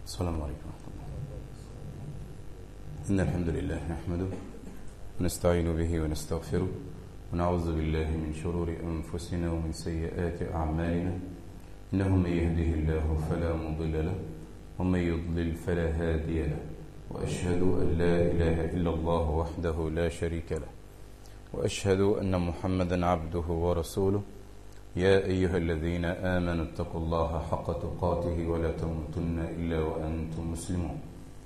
السلام عليكم ورحمة الله. إن الحمد لله نحمده ونستعين به ونستغفره ونعوذ بالله من شرور أنفسنا ومن سيئات أعمالنا. إنه من يهده الله فلا مضل له ومن يضلل فلا هادي له، وأشهد أن لا إله إلا الله وحده لا شريك له، وأشهد أن محمدا عبده ورسوله. يا أيها الذين آمنوا اتقوا الله حق تقاته ولا تموتن إلا وأنتم مسلمون.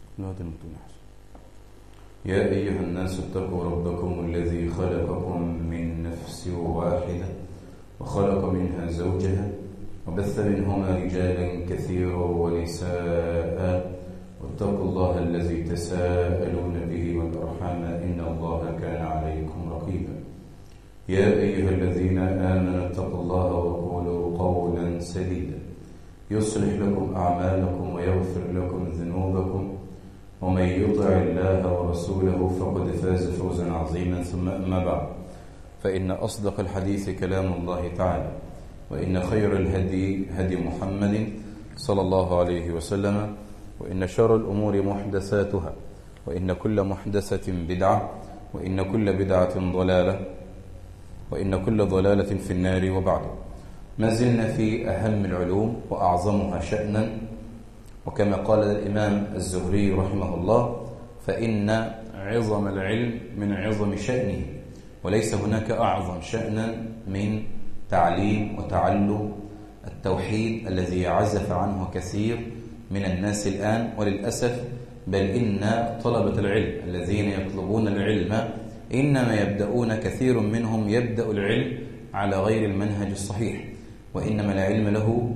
يا أيها الناس اتقوا ربكم الذي خلقكم من نفس واحدة وخلق منها زوجها وبث منهما رجالا كثيرا ونساء، واتقوا الله الذي تساءلون به والأرحام إن الله كان عليكم رقيبا. يا أيها الذين آمنوا اتقوا الله وقولوا قولا سديدا يصلح لكم أعمالكم ويغفر لكم ذنوبكم، ومن يطع الله ورسوله فقد فاز فوزا عظيما. ثم أما بعد، فإن أصدق الحديث كلام الله تعالى، وإن خير الهدي هدي محمد صلى الله عليه وسلم، وإن شر الأمور محدثاتها، وإن كل محدثة بدعة، وإن كل بدعة ضلالة، وإن كل ضلالة في النار. وبعد، ما زلنا في أهم العلوم وأعظمها شأنا، وكما قال الإمام الزهري رحمه الله: فإن عظم العلم من عظم شأنه، وليس هناك أعظم شأنا من تعليم وتعلم التوحيد الذي عزف عنه كثير من الناس الآن، وللأسف بل إن طلبة العلم الذين يطلبون العلم إنما يبدأون كثير منهم يبدأ العلم على غير المنهج الصحيح، وإنما العلم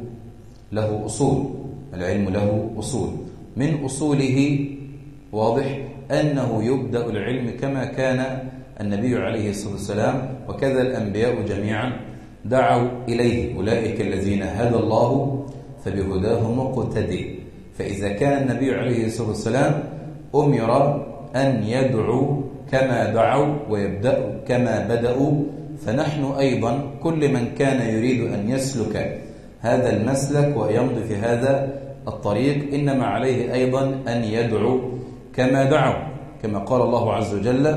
له أصول. العلم له أصول، من أصوله واضح أنه يبدأ العلم كما كان النبي عليه الصلاة والسلام، وكذا الأنبياء جميعا دعوا إليه: أولئك الذين هدى الله فبهداه مقتدي. فإذا كان النبي عليه الصلاة والسلام أمر أن يدعو كما دعوا ويبدأوا كما بدأوا، فنحن أيضا كل من كان يريد أن يسلك هذا المسلك ويمضي في هذا الطريق إنما عليه أيضا أن يدعو كما دعوا، كما قال الله عز وجل: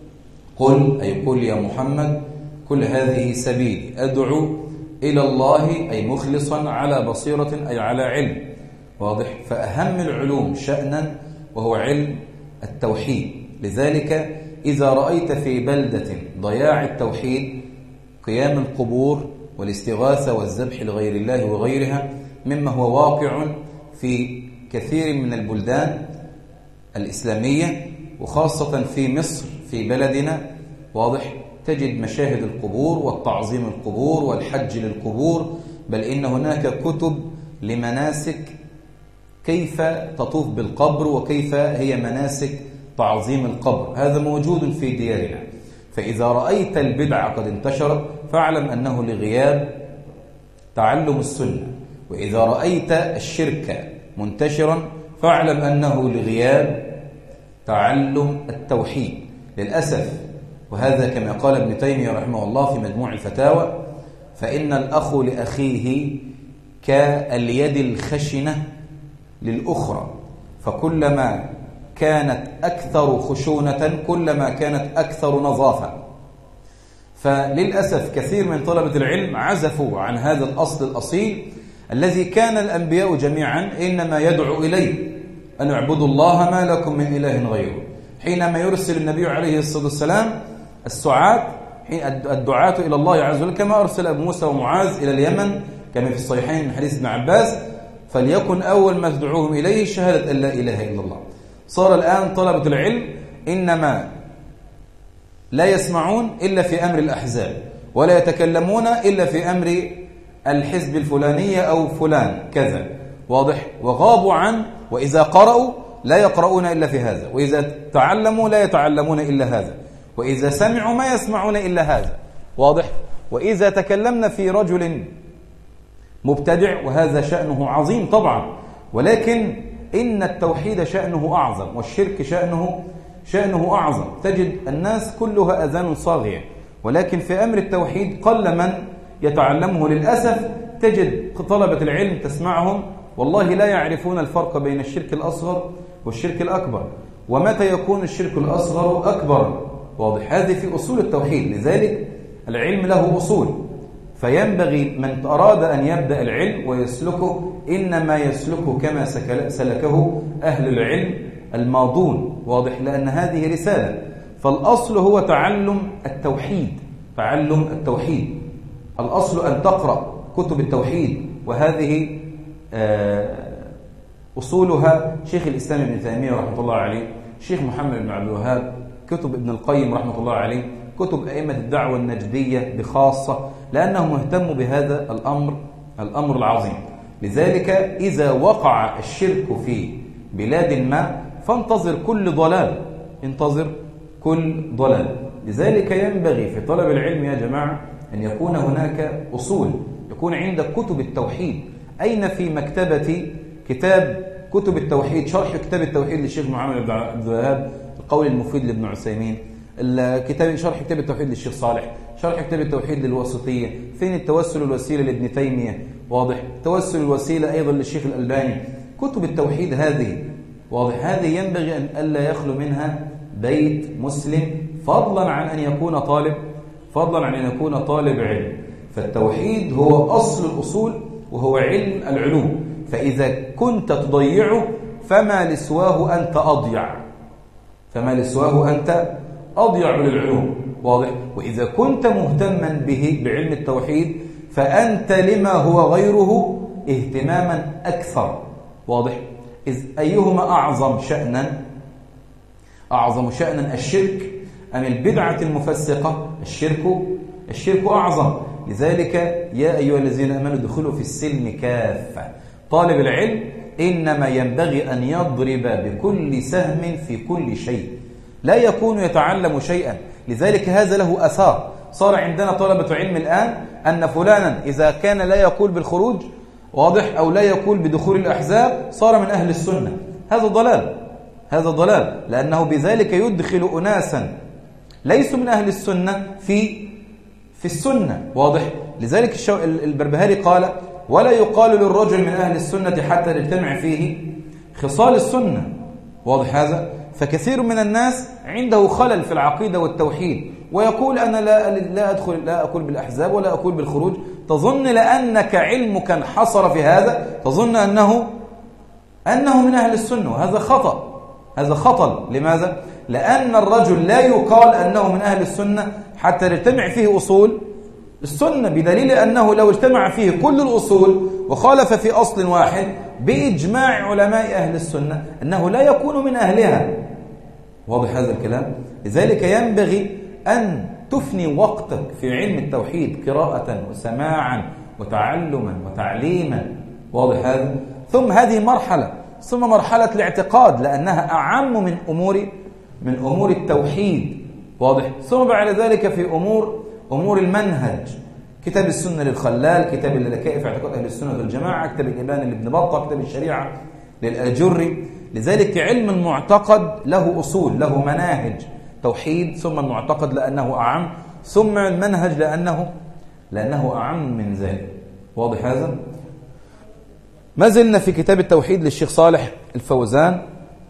قل يا محمد كل هذه سبيلي أدعو إلى الله، أي مخلصا على بصيرة، أي على علم. واضح؟ فأهم العلوم شأنا وهو علم التوحيد. لذلك إذا رأيت في بلدة ضياع التوحيد، قيام القبور والاستغاثة والذبح لغير الله وغيرها مما هو واقع في كثير من البلدان الإسلامية، وخاصة في مصر في بلدنا، واضح، تجد مشاهد القبور والتعظيم القبور والحج للقبور، بل إن هناك كتب لمناسك كيف تطوف بالقبر وكيف هي مناسك تعظيم القبر. هذا موجود في ديارنا. فإذا رأيت البدعة قد انتشرت فاعلم أنه لغياب تعلم السنة، وإذا رأيت الشرك منتشرا فاعلم أنه لغياب تعلم التوحيد. للأسف، وهذا كما قال ابن تيمية رحمه الله في مجموع الفتاوى: فإن الأخ لأخيه كاليد الخشنة للأخرى، فكلما كانت أكثر خشونة كلما كانت أكثر نظافة. فللأسف كثير من طلبة العلم عزفوا عن هذا الأصل الأصيل الذي كان الأنبياء جميعا إنما يدعو إليه: أن اعبدوا الله ما لكم من إله غيره. حينما يرسل النبي عليه الصلاة والسلام الدعاة إلى الله عز وجل، كما أرسل أبو موسى ومعاذ إلى اليمن كما في الصحيحين من حديث ابن عباس: فليكن أول ما تدعوهم إليه شهادة أن لا إله إلا الله. صار الآن طلبة العلم إنما لا يسمعون إلا في أمر الأحزاب، ولا يتكلمون إلا في أمر الحزب الفلانية أو فلان كذا، واضح، وغابوا عن، وإذا قرأوا لا يقرؤون إلا في هذا، وإذا تعلموا لا يتعلمون إلا هذا، وإذا سمعوا ما يسمعون إلا هذا، واضح. وإذا تكلمنا في رجل مبتدع، وهذا شأنه عظيم طبعا، ولكن إن التوحيد شأنه أعظم، والشرك شأنه أعظم. تجد الناس كلها أذان صاغية، ولكن في أمر التوحيد قل من يتعلمه. للأسف تجد طلبة العلم تسمعهم والله لا يعرفون الفرق بين الشرك الأصغر والشرك الأكبر، ومتى يكون الشرك الأصغر أكبر. واضح؟ هذه في أصول التوحيد. لذلك العلم له أصول، فينبغي من أراد أن يبدأ العلم ويسلكه إنما يسلكه كما سلكه أهل العلم الماضون. واضح؟ لأن هذه رسالة. فالأصل هو تعلم التوحيد، تعلم التوحيد. الأصل أن تقرأ كتب التوحيد، وهذه أصولها شيخ الإسلام ابن تيمية رحمة الله عليه، شيخ محمد بن عبد الوهاب، كتب ابن القيم رحمة الله عليه، كتب أئمة الدعوة النجدية بخاصة، لأنهم اهتموا بهذا الأمر العظيم. لذلك إذا وقع الشرك في بلاد ما فانتظر كل ضلال، انتظر كل ضلال. لذلك ينبغي في طلب العلم يا جماعة أن يكون هناك أصول، يكون عندك كتب التوحيد. أين في مكتبتي كتاب كتب التوحيد، شرح كتاب التوحيد للشيخ محمد بن عبد الوهاب، القول المفيد لابن عثيمين، الكتاب شرح كتاب التوحيد للشيخ صالح، شرح كتاب التوحيد للواسطية، فين التوسل والوسيلة لابن تيمية، واضح، التوسل والوسيلة أيضا للشيخ الألباني. كتب التوحيد هذه، واضح، هذه ينبغي أن ألا يخلو منها بيت مسلم، فضلا عن أن يكون طالب علم. فالتوحيد هو أصل الأصول وهو علم العلوم، فإذا كنت تضيعه فما لسواه أنت أضيع للعلوم. واضح؟ وإذا كنت مهتما به بعلم التوحيد فأنت لما هو غيره اهتماما أكثر. واضح؟ إذ أيهما أعظم شأنا الشرك أم البدعة المفسقة؟ الشرك أعظم. لذلك يا أيها الذين آمنوا ادخلوا في السلم كافة. طالب العلم إنما ينبغي أن يضرب بكل سهم في كل شيء، لا يكون يتعلم شيئا. لذلك هذا له أثار. صار عندنا طلبة علم الآن أن فلانا إذا كان لا يقول بالخروج، واضح، أو لا يقول بدخول الأحزاب صار من أهل السنة. هذا ضلال، لأنه بذلك يدخل أناسا ليسوا من أهل السنة في السنة. واضح؟ لذلك البربهاري قال: ولا يقال للرجل من أهل السنة حتى تجتمع فيه خصال السنة. واضح هذا؟ فكثير من الناس عنده خلل في العقيدة والتوحيد، ويقول أنا لا أقول بالأحزاب ولا أقول بالخروج. تظن لأنك علمك انحصر في هذا تظن أنه من أهل السنة، وهذا خطأ. لماذا؟ لأن الرجل لا يقال أنه من أهل السنة حتى يجتمع فيه أصول السنة، بدليل أنه لو اجتمع فيه كل الأصول وخالف في أصل واحد بإجماع علماء أهل السنة أنه لا يكون من أهلها. واضح هذا الكلام؟ لذلك ينبغي أن تفني وقتك في علم التوحيد قراءة وسماعا وتعلما وتعليما. واضح هذا؟ ثم هذه مرحلة، ثم مرحلة الاعتقاد لأنها أعم من أمور التوحيد. واضح؟ ثم بعد ذلك في أمور المنهج، كتاب السنة للخلال، كتاب اللالكائي في اعتقاد أهل السنة والجماعة، كتاب الإبانة لابن بطة، كتاب الشريعة للآجري. لذلك علم المعتقد له أصول، له مناهج توحيد، ثم المعتقد لأنه أعم، ثم المنهج لأنه أعم من ذلك. واضح هذا؟ ما زلنا في كتاب التوحيد للشيخ صالح الفوزان.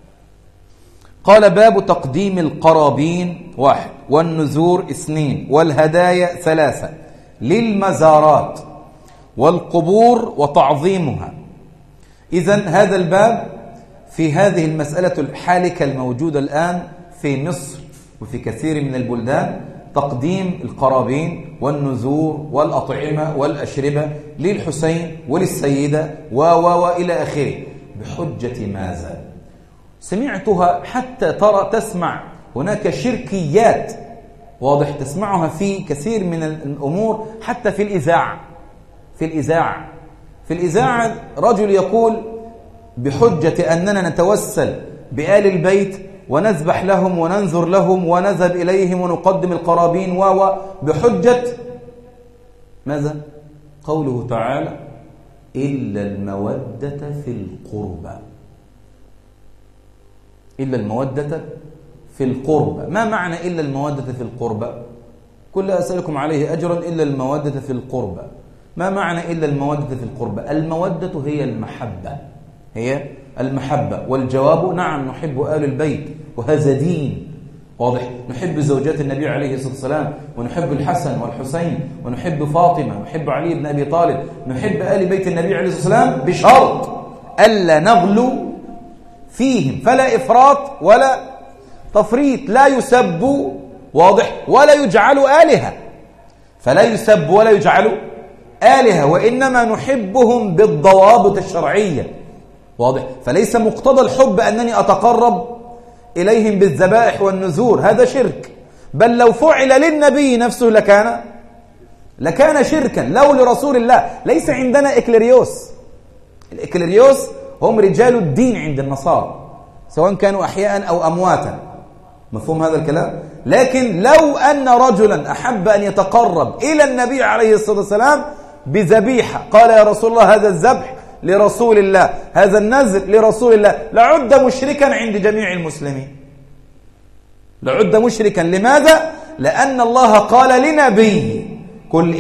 قال: باب تقديم القرابين 1، والنذور 2، والهدايا 3 للمزارات والقبور وتعظيمها. إذن هذا الباب في هذه المسألة الحالكة الموجودة الآن في مصر وفي كثير من البلدان، تقديم القرابين والنذور والأطعمة والأشربة للحسين وللسيدة وإلى آخره، بحجة ماذا؟ سمعتها حتى تسمع هناك شركيات، واضح، تسمعها في كثير من الأمور، حتى في الإذاعة رجل يقول بحجة أننا نتوسل بآل البيت ونذبح لهم وننذر لهم ونذهب إليهم ونقدم القرابين بحجة ماذا؟ قوله تعالى: إلا المودة في القربى. إلا المودة في القربى. ما معنى إلا المودة في القربى؟ كل أسألكم عليه أجرا إلا المودة في القربى. ما معنى إلا المودة في القربة؟ المودة هي المحبة، هي المحبة. والجواب نعم، نحب آل البيت وهذا دين واضح. نحب زوجات النبي عليه الصلاة والسلام، ونحب الحسن والحسين، ونحب فاطمة، ونحب علي بن أبي طالب، نحب آل بيت النبي عليه الصلاة والسلام بشرط ألا نغلو فيهم، فلا إفراط ولا تفريط. لا يسب واضح ولا يجعل آلهة، فلا يسب ولا يجعل آلهة، وإنما نحبهم بالضوابط الشرعية واضح. فليس مقتضى الحب أنني أتقرب إليهم بالذبائح والنذور، هذا شرك. بل لو فعل للنبي نفسه لكان شركا. لو لرسول الله. ليس عندنا إكليريوس. الإكليريوس هم رجال الدين عند النصارى سواء كانوا أحياء أو أمواتا، مفهوم هذا الكلام؟ لكن لو أن رجلا أحب أن يتقرب إلى النبي عليه الصلاة والسلام بذبيحة، قال يا رسول الله هذا الذبح لرسول الله، هذا النذر لرسول الله، لعد مشركا عند جميع المسلمين، لعد مشركا. لماذا؟ لأن الله قال لنبيه قل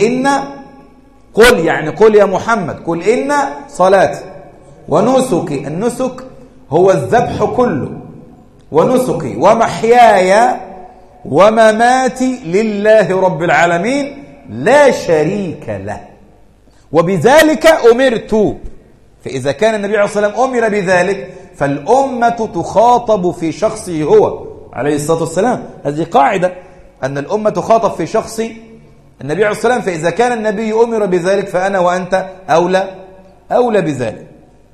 يا محمد قل إن صلاتي ونسكي، النسك هو الذبح كله، ونسكي ومحياي ومماتي لله رب العالمين لا شريك له وبذلك أمرت. فإذا كان النبي عليه الصلاة والسلام أمر بذلك فالأمة تخاطب في شخصه هو عليه الصلاة والسلام. هذه قاعدة أن الأمة تخاطب في شخص النبي عليه الصلاة والسلام. فإذا كان النبي أمر بذلك فأنا وأنت أولى بذلك.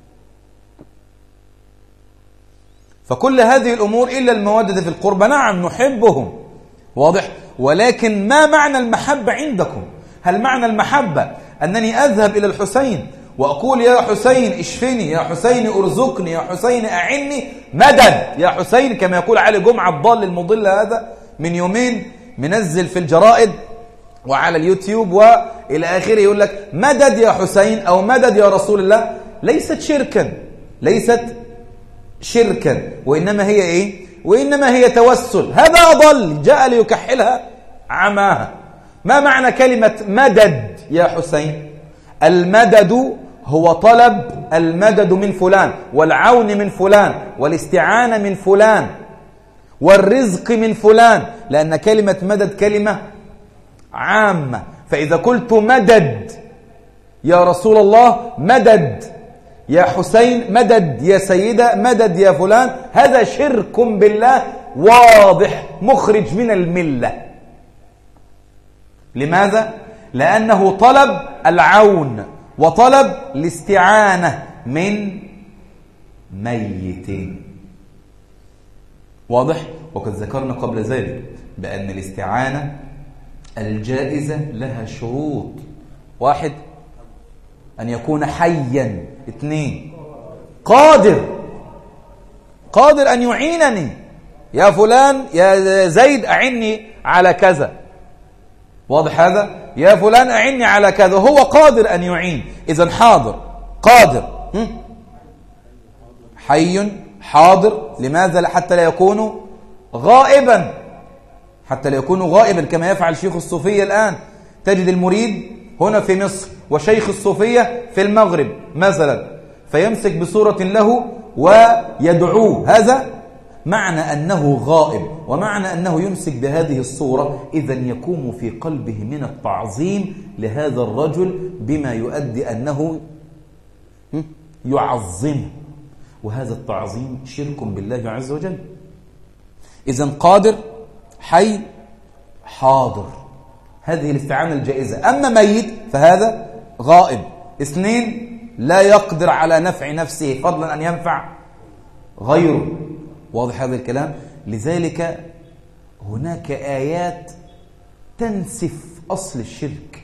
فكل هذه الأمور إلا المودة في القربى نعم نحبهم واضح. ولكن ما معنى المحبة عندكم؟ هل معنى المحبة أنني أذهب إلى الحسين وأقول يا حسين اشفني، يا حسين أرزقني، يا حسين أعني، مدد يا حسين، كما يقول علي جمعة الضال المضل هذا من يومين منزل في الجرائد وعلى اليوتيوب وإلى آخره، يقول لك مدد يا حسين أو مدد يا رسول الله. ليست شركا وإنما هي إيه؟ وإنما هي توسل. هذا أضل جاء ليكحلها عماها. ما معنى كلمة مدد يا حسين؟ المدد هو طلب المدد من فلان، والعون من فلان، والاستعانة من فلان، والرزق من فلان، لأن كلمة مدد كلمة عامة. فإذا قلت مدد يا رسول الله، مدد يا حسين، مدد يا سيدة، مدد يا فلان، هذا شرك بالله واضح مخرج من الملة. لماذا؟ لأنه طلب العون وطلب الاستعانة من ميت واضح. وقد ذكرنا قبل ذلك بأن الاستعانة الجائزة لها شروط: 1 أن يكون حيا، 2 قادر أن يعينني، يا فلان يا زيد أعني على كذا، واضح هذا؟ يا فلان أعني على كذا، هو قادر أن يعين. إذن حاضر قادر، حي حاضر. لماذا؟ حتى لا يكون غائبا، كما يفعل شيخ الصوفية الآن. تجد المريد هنا في مصر وشيخ الصوفية في المغرب مثلا، فيمسك بصورة له ويدعوه، هذا معنى أنه غائب. ومعنى أنه يمسك بهذه الصورة إذن يقوم في قلبه من التعظيم لهذا الرجل بما يؤدي أنه يعظمه، وهذا التعظيم شرك بالله عز وجل. إذن قادر، حي، حاضر، هذه الاستعانة الجائزة. أما ميت فهذا غائب. 2 لا يقدر على نفع نفسه فضلا أن ينفع غيره، واضح هذا الكلام؟ لذلك هناك آيات تنسف أصل الشرك.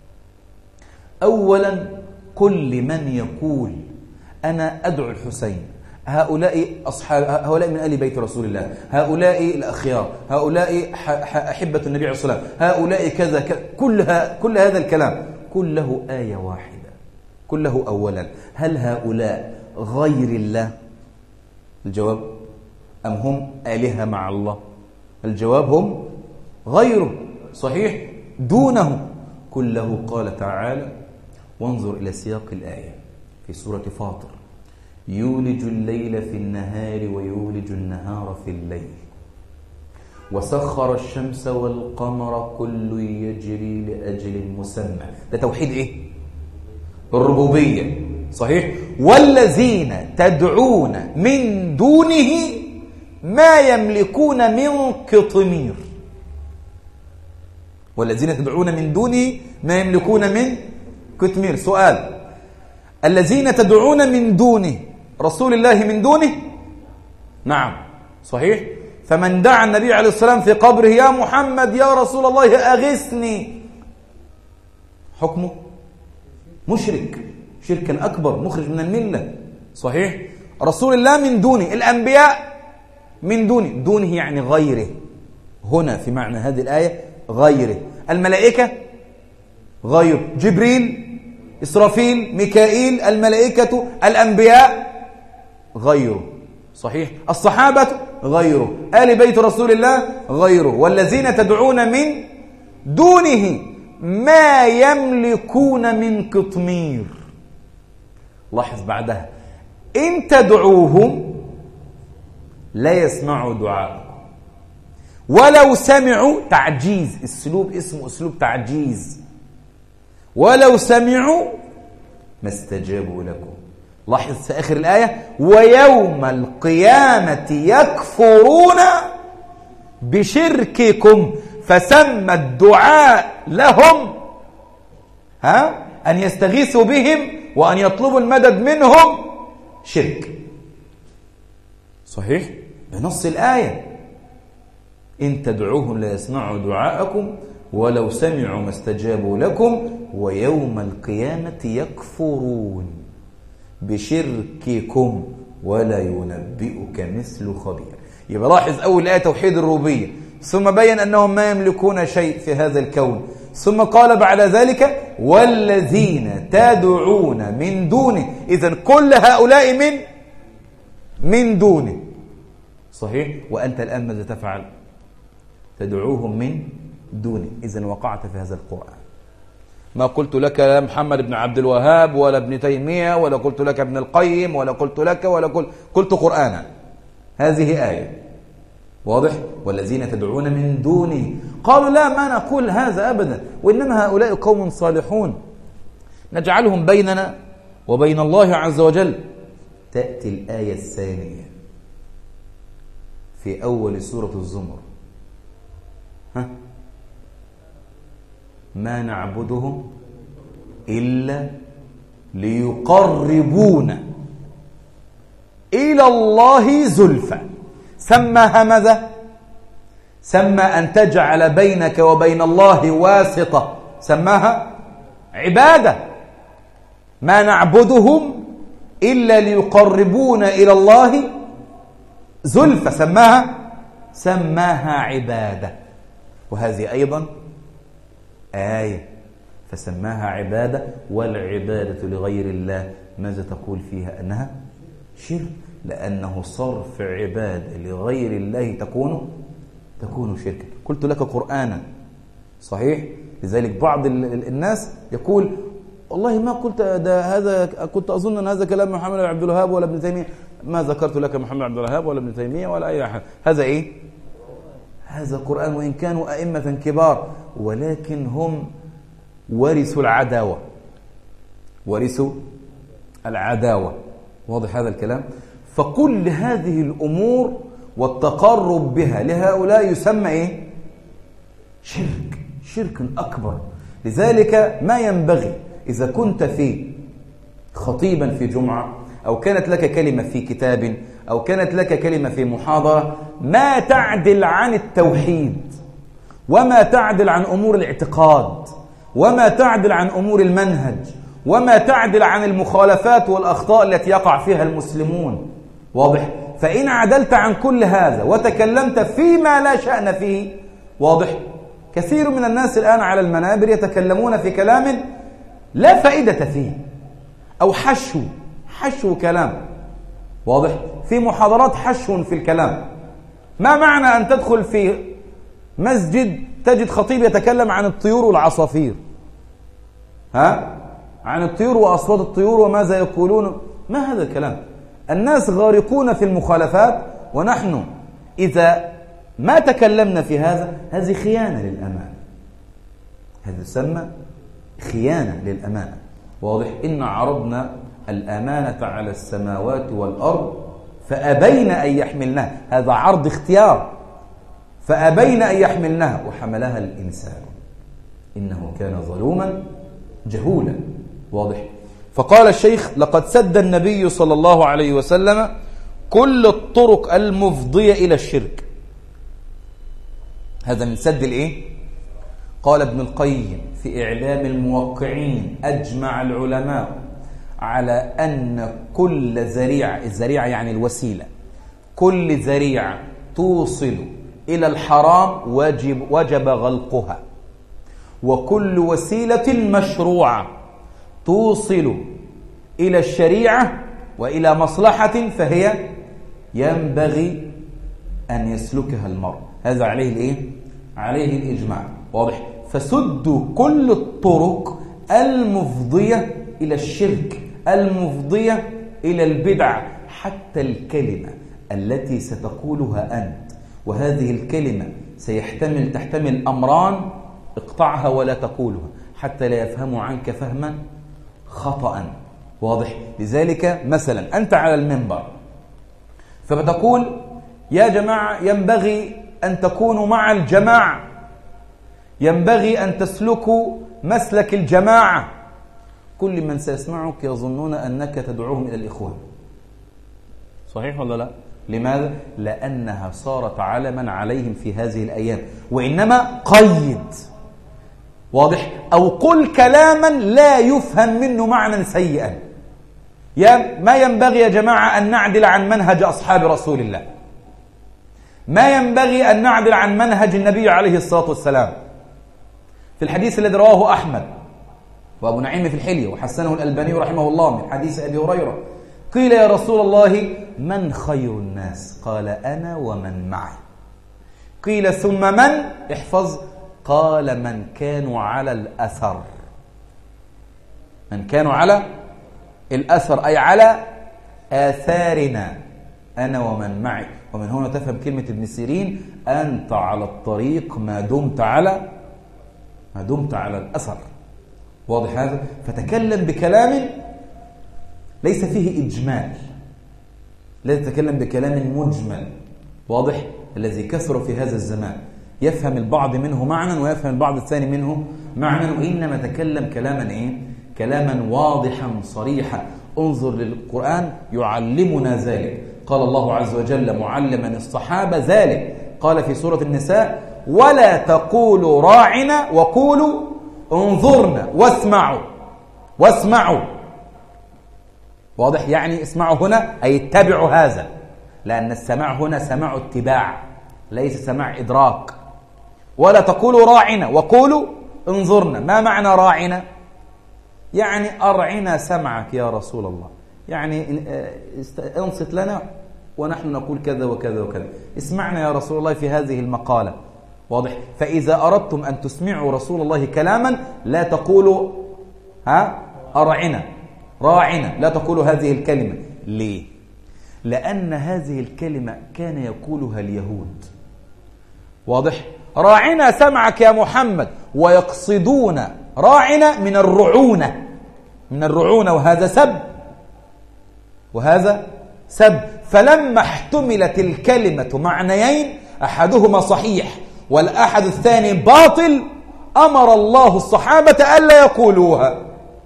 أولا كل من يقول أنا أدعو الحسين، هؤلاء من آل بيت رسول الله، هؤلاء الأخيار، هؤلاء أحبة النبي عليه الصلاة والسلام، هؤلاء كذا كذا، كل هذا الكلام كله آية واحدة. كله أولا هل هؤلاء غير الله؟ الجواب أم هم آلهة مع الله؟ الجواب هم غيره، صحيح، دونه. كله قال تعالى وانظر إلى سياق الآية في سورة فاطر: يولج الليل في النهار ويولج النهار في الليل وسخر الشمس والقمر كل يجري لأجل مسمى. ده توحيد إيه؟ الربوبية، صحيح؟ والذين تدعون من دونه ما يملكون من قطمير. والذين تدعون من دونه ما يملكون من قطمير. سؤال: الذين تدعون من دونه رسول الله من دونه؟ نعم، صحيح. فمن دعا النبي عليه السلام في قبره: يا محمد يا رسول الله أغثني، حكمه مشرك شركا أكبر مخرج من الملة، صحيح. رسول الله من دونه، الأنبياء من دونه، دونه يعني غيره، هنا في معنى هذه الآية غيره. الملائكة غير، جبريل، إسرافيل، ميكائيل، الملائكة، الأنبياء غيره، صحيح. الصحابة غيره، آل بيت رسول الله غيره. والذين تدعون من دونه ما يملكون من قطمير. لاحظ بعدها: إن تدعوهم لا يسمعوا دعاءكم ولو سمعوا. تعجيز، اسلوب اسمه اسلوب تعجيز. ولو سمعوا ما استجابوا لكم. لاحظ في آخر الآية: ويوم القيامة يكفرون بشرككم. فسمى الدعاء لهم أن يستغيثوا بهم وأن يطلبوا المدد منهم شرك، صحيح، بنص الآية: إن تدعوهم لا يسمعوا دعاءكم ولو سمعوا ما استجابوا لكم ويوم القيامة يكفرون بشرككم ولا ينبئك مثل خبير. يبقى لاحظ أول آية توحيد الربوبية، ثم بين أنهم ما يملكون شيء في هذا الكون، ثم قال بعد ذلك: والذين تدعون من دونه. إذن كل هؤلاء من دونه، صحيح. وأنت الآن ماذا تفعل؟ تدعوهم من دونه. إذن وقعت في هذا القرآن. ما قلت لك يا محمد بن عبد الوهاب ولا ابن تيمية ولا قلت لك ابن القيم ولا قلت لك ولا قلت قرآنا. هذه آية، واضح. والذين تدعون من دونه. قالوا: لا، ما نقول هذا أبدا، وإنما هؤلاء قوم صالحون نجعلهم بيننا وبين الله عز وجل. تأتي الآية الثانية في أول سورة الزمر: ما نعبدهم إلا ليقربونا إلى الله زلفى. سماها ماذا؟ سمى أن تجعل بينك وبين الله واسطة، سماها عبادة. ما نعبدهم إلا ليقربونا إلى الله زلفى، سماها عبادة. وهذه أيضا آية، فسماها عبادة. والعبادة لغير الله ماذا تقول فيها؟ أنها شرك، لأنه صرف عبادة لغير الله تكون شركا. قلت لك قرآنا، صحيح. لذلك بعض الناس يقول: والله ما قلت هذا، كنت أظن أن هذا كلام محمد بن عبد الوهاب ولا ابن تيمية. ما ذكرت لك محمد بن عبد الوهاب ولا ابن تيمية ولا أي أحد. هذا إيه؟ هذا قرآن، وإن كانوا أئمة كبار، ولكن هم ورثوا العداوة. واضح هذا الكلام؟ فكل هذه الأمور والتقرب بها لهؤلاء يسمى إيه؟ شرك أكبر. لذلك ما ينبغي إذا كنت خطيبا في جمعة، أو كانت لك كلمة في كتاب، أو كانت لك كلمة في محاضرة، ما تعدل عن التوحيد، وما تعدل عن أمور الاعتقاد، وما تعدل عن أمور المنهج، وما تعدل عن المخالفات والأخطاء التي يقع فيها المسلمون. واضح؟ فإن عدلت عن كل هذا وتكلمت فيما لا شأن فيه، واضح؟ كثير من الناس الآن على المنابر يتكلمون في كلام لا فائدة فيه، أو حشو كلام. واضح؟ في محاضرات حشو في الكلام. ما معنى أن تدخل في مسجد تجد خطيب يتكلم عن الطيور والعصافير، عن الطيور وأصوات الطيور وماذا يقولون. ما هذا الكلام؟ الناس غارقون في المخالفات، ونحن إذا ما تكلمنا في هذه خيانة للأمانة، هذا يسمى خيانة للأمانة. واضح؟ إن عرضنا الأمانة على السماوات والأرض فأبين أن يحملنها، هذا عرض اختيار، فأبين أن يحملنها وحملها الإنسان إنه كان ظلوما جهولا. واضح؟ فقال الشيخ: لقد سد النبي صلى الله عليه وسلم كل الطرق المفضية إلى الشرك. هذا من سد الإيه؟ قال ابن القيم في إعلام الموقعين: أجمع العلماء على أن كل ذريعة، الذريعة يعني الوسيلة، كل ذريعة توصل إلى الحرام وجب غلقها، وكل وسيلة مشروعة توصل إلى الشريعة وإلى مصلحة فهي ينبغي أن يسلكها المرء. هذا عليه الإيه؟ عليه الإجماع. واضح؟ فسدوا كل الطرق المفضية إلى الشرك، المفضية إلى البدع، حتى الكلمة التي ستقولها أنت وهذه الكلمة تحتمل أمران، اقطعها ولا تقولها حتى لا يفهموا عنك فهما خطأ. واضح؟ لذلك مثلا أنت على المنبر فبتقول: يا جماعة ينبغي أن تكونوا مع الجماعة، ينبغي أن تسلكوا مسلك الجماعة. كل من سيسمعك يظنون أنك تدعوهم إلى الإخوان. صحيح ولا لا؟ لماذا؟ لأنها صارت علما عليهم في هذه الأيام. وإنما قيد، واضح؟ أو قل كلاما لا يفهم منه معنى سيئا. ما ينبغي يا جماعة أن نعدل عن منهج أصحاب رسول الله، ما ينبغي أن نعدل عن منهج النبي عليه الصلاة والسلام. في الحديث الذي رواه أحمد وأبو نعيم في الحلية وحسنه الألباني رحمه الله من حديث أبي هريرة، قيل: يا رسول الله من خير الناس؟ قال: أنا ومن معي. قيل: ثم من؟ احفظ. قال: من كانوا على الأثر. من كانوا على الأثر أي على آثارنا، أنا ومن معي. ومن هنا تفهم كلمة ابن سيرين: أنت على الطريق ما دمت على الأثر. واضح هذا؟ فتكلم بكلام ليس فيه إجمال، لا تتكلم بكلام مجمل. واضح؟ الذي كثر في هذا الزمان، يفهم البعض منه معنى ويفهم البعض الثاني منه معنى، وإنما تكلم كلاما إيه؟ كلاما واضحا صريحا. انظر للقرآن يعلمنا ذلك. قال الله عز وجل معلما الصحابة ذلك، قال في سورة النساء: ولا تقولوا راعنا وقولوا انظرنا واسمعوا. واضح؟ يعني اسمعوا هنا أي اتبعوا هذا، لأن السماع هنا سماع اتباع ليس سماع إدراك. ولا تقولوا راعنا وقولوا انظرنا. ما معنى راعنا؟ يعني أرعنا سمعك يا رسول الله، يعني انصت لنا ونحن نقول كذا وكذا وكذا، اسمعنا يا رسول الله في هذه المقالة. واضح؟ فإذا أردتم أن تسمعوا رسول الله كلاما لا تقولوا أرعنا راعنا، لا تقولوا هذه الكلمة. ليه؟ لأن هذه الكلمة كان يقولها اليهود. واضح؟ راعنا سمعك يا محمد، ويقصدون راعنا من الرعونة، وهذا سب. فلما احتملت الكلمة معنيين أحدهما صحيح والأحد الثاني باطل، أمر الله الصحابة ألا يقولوها.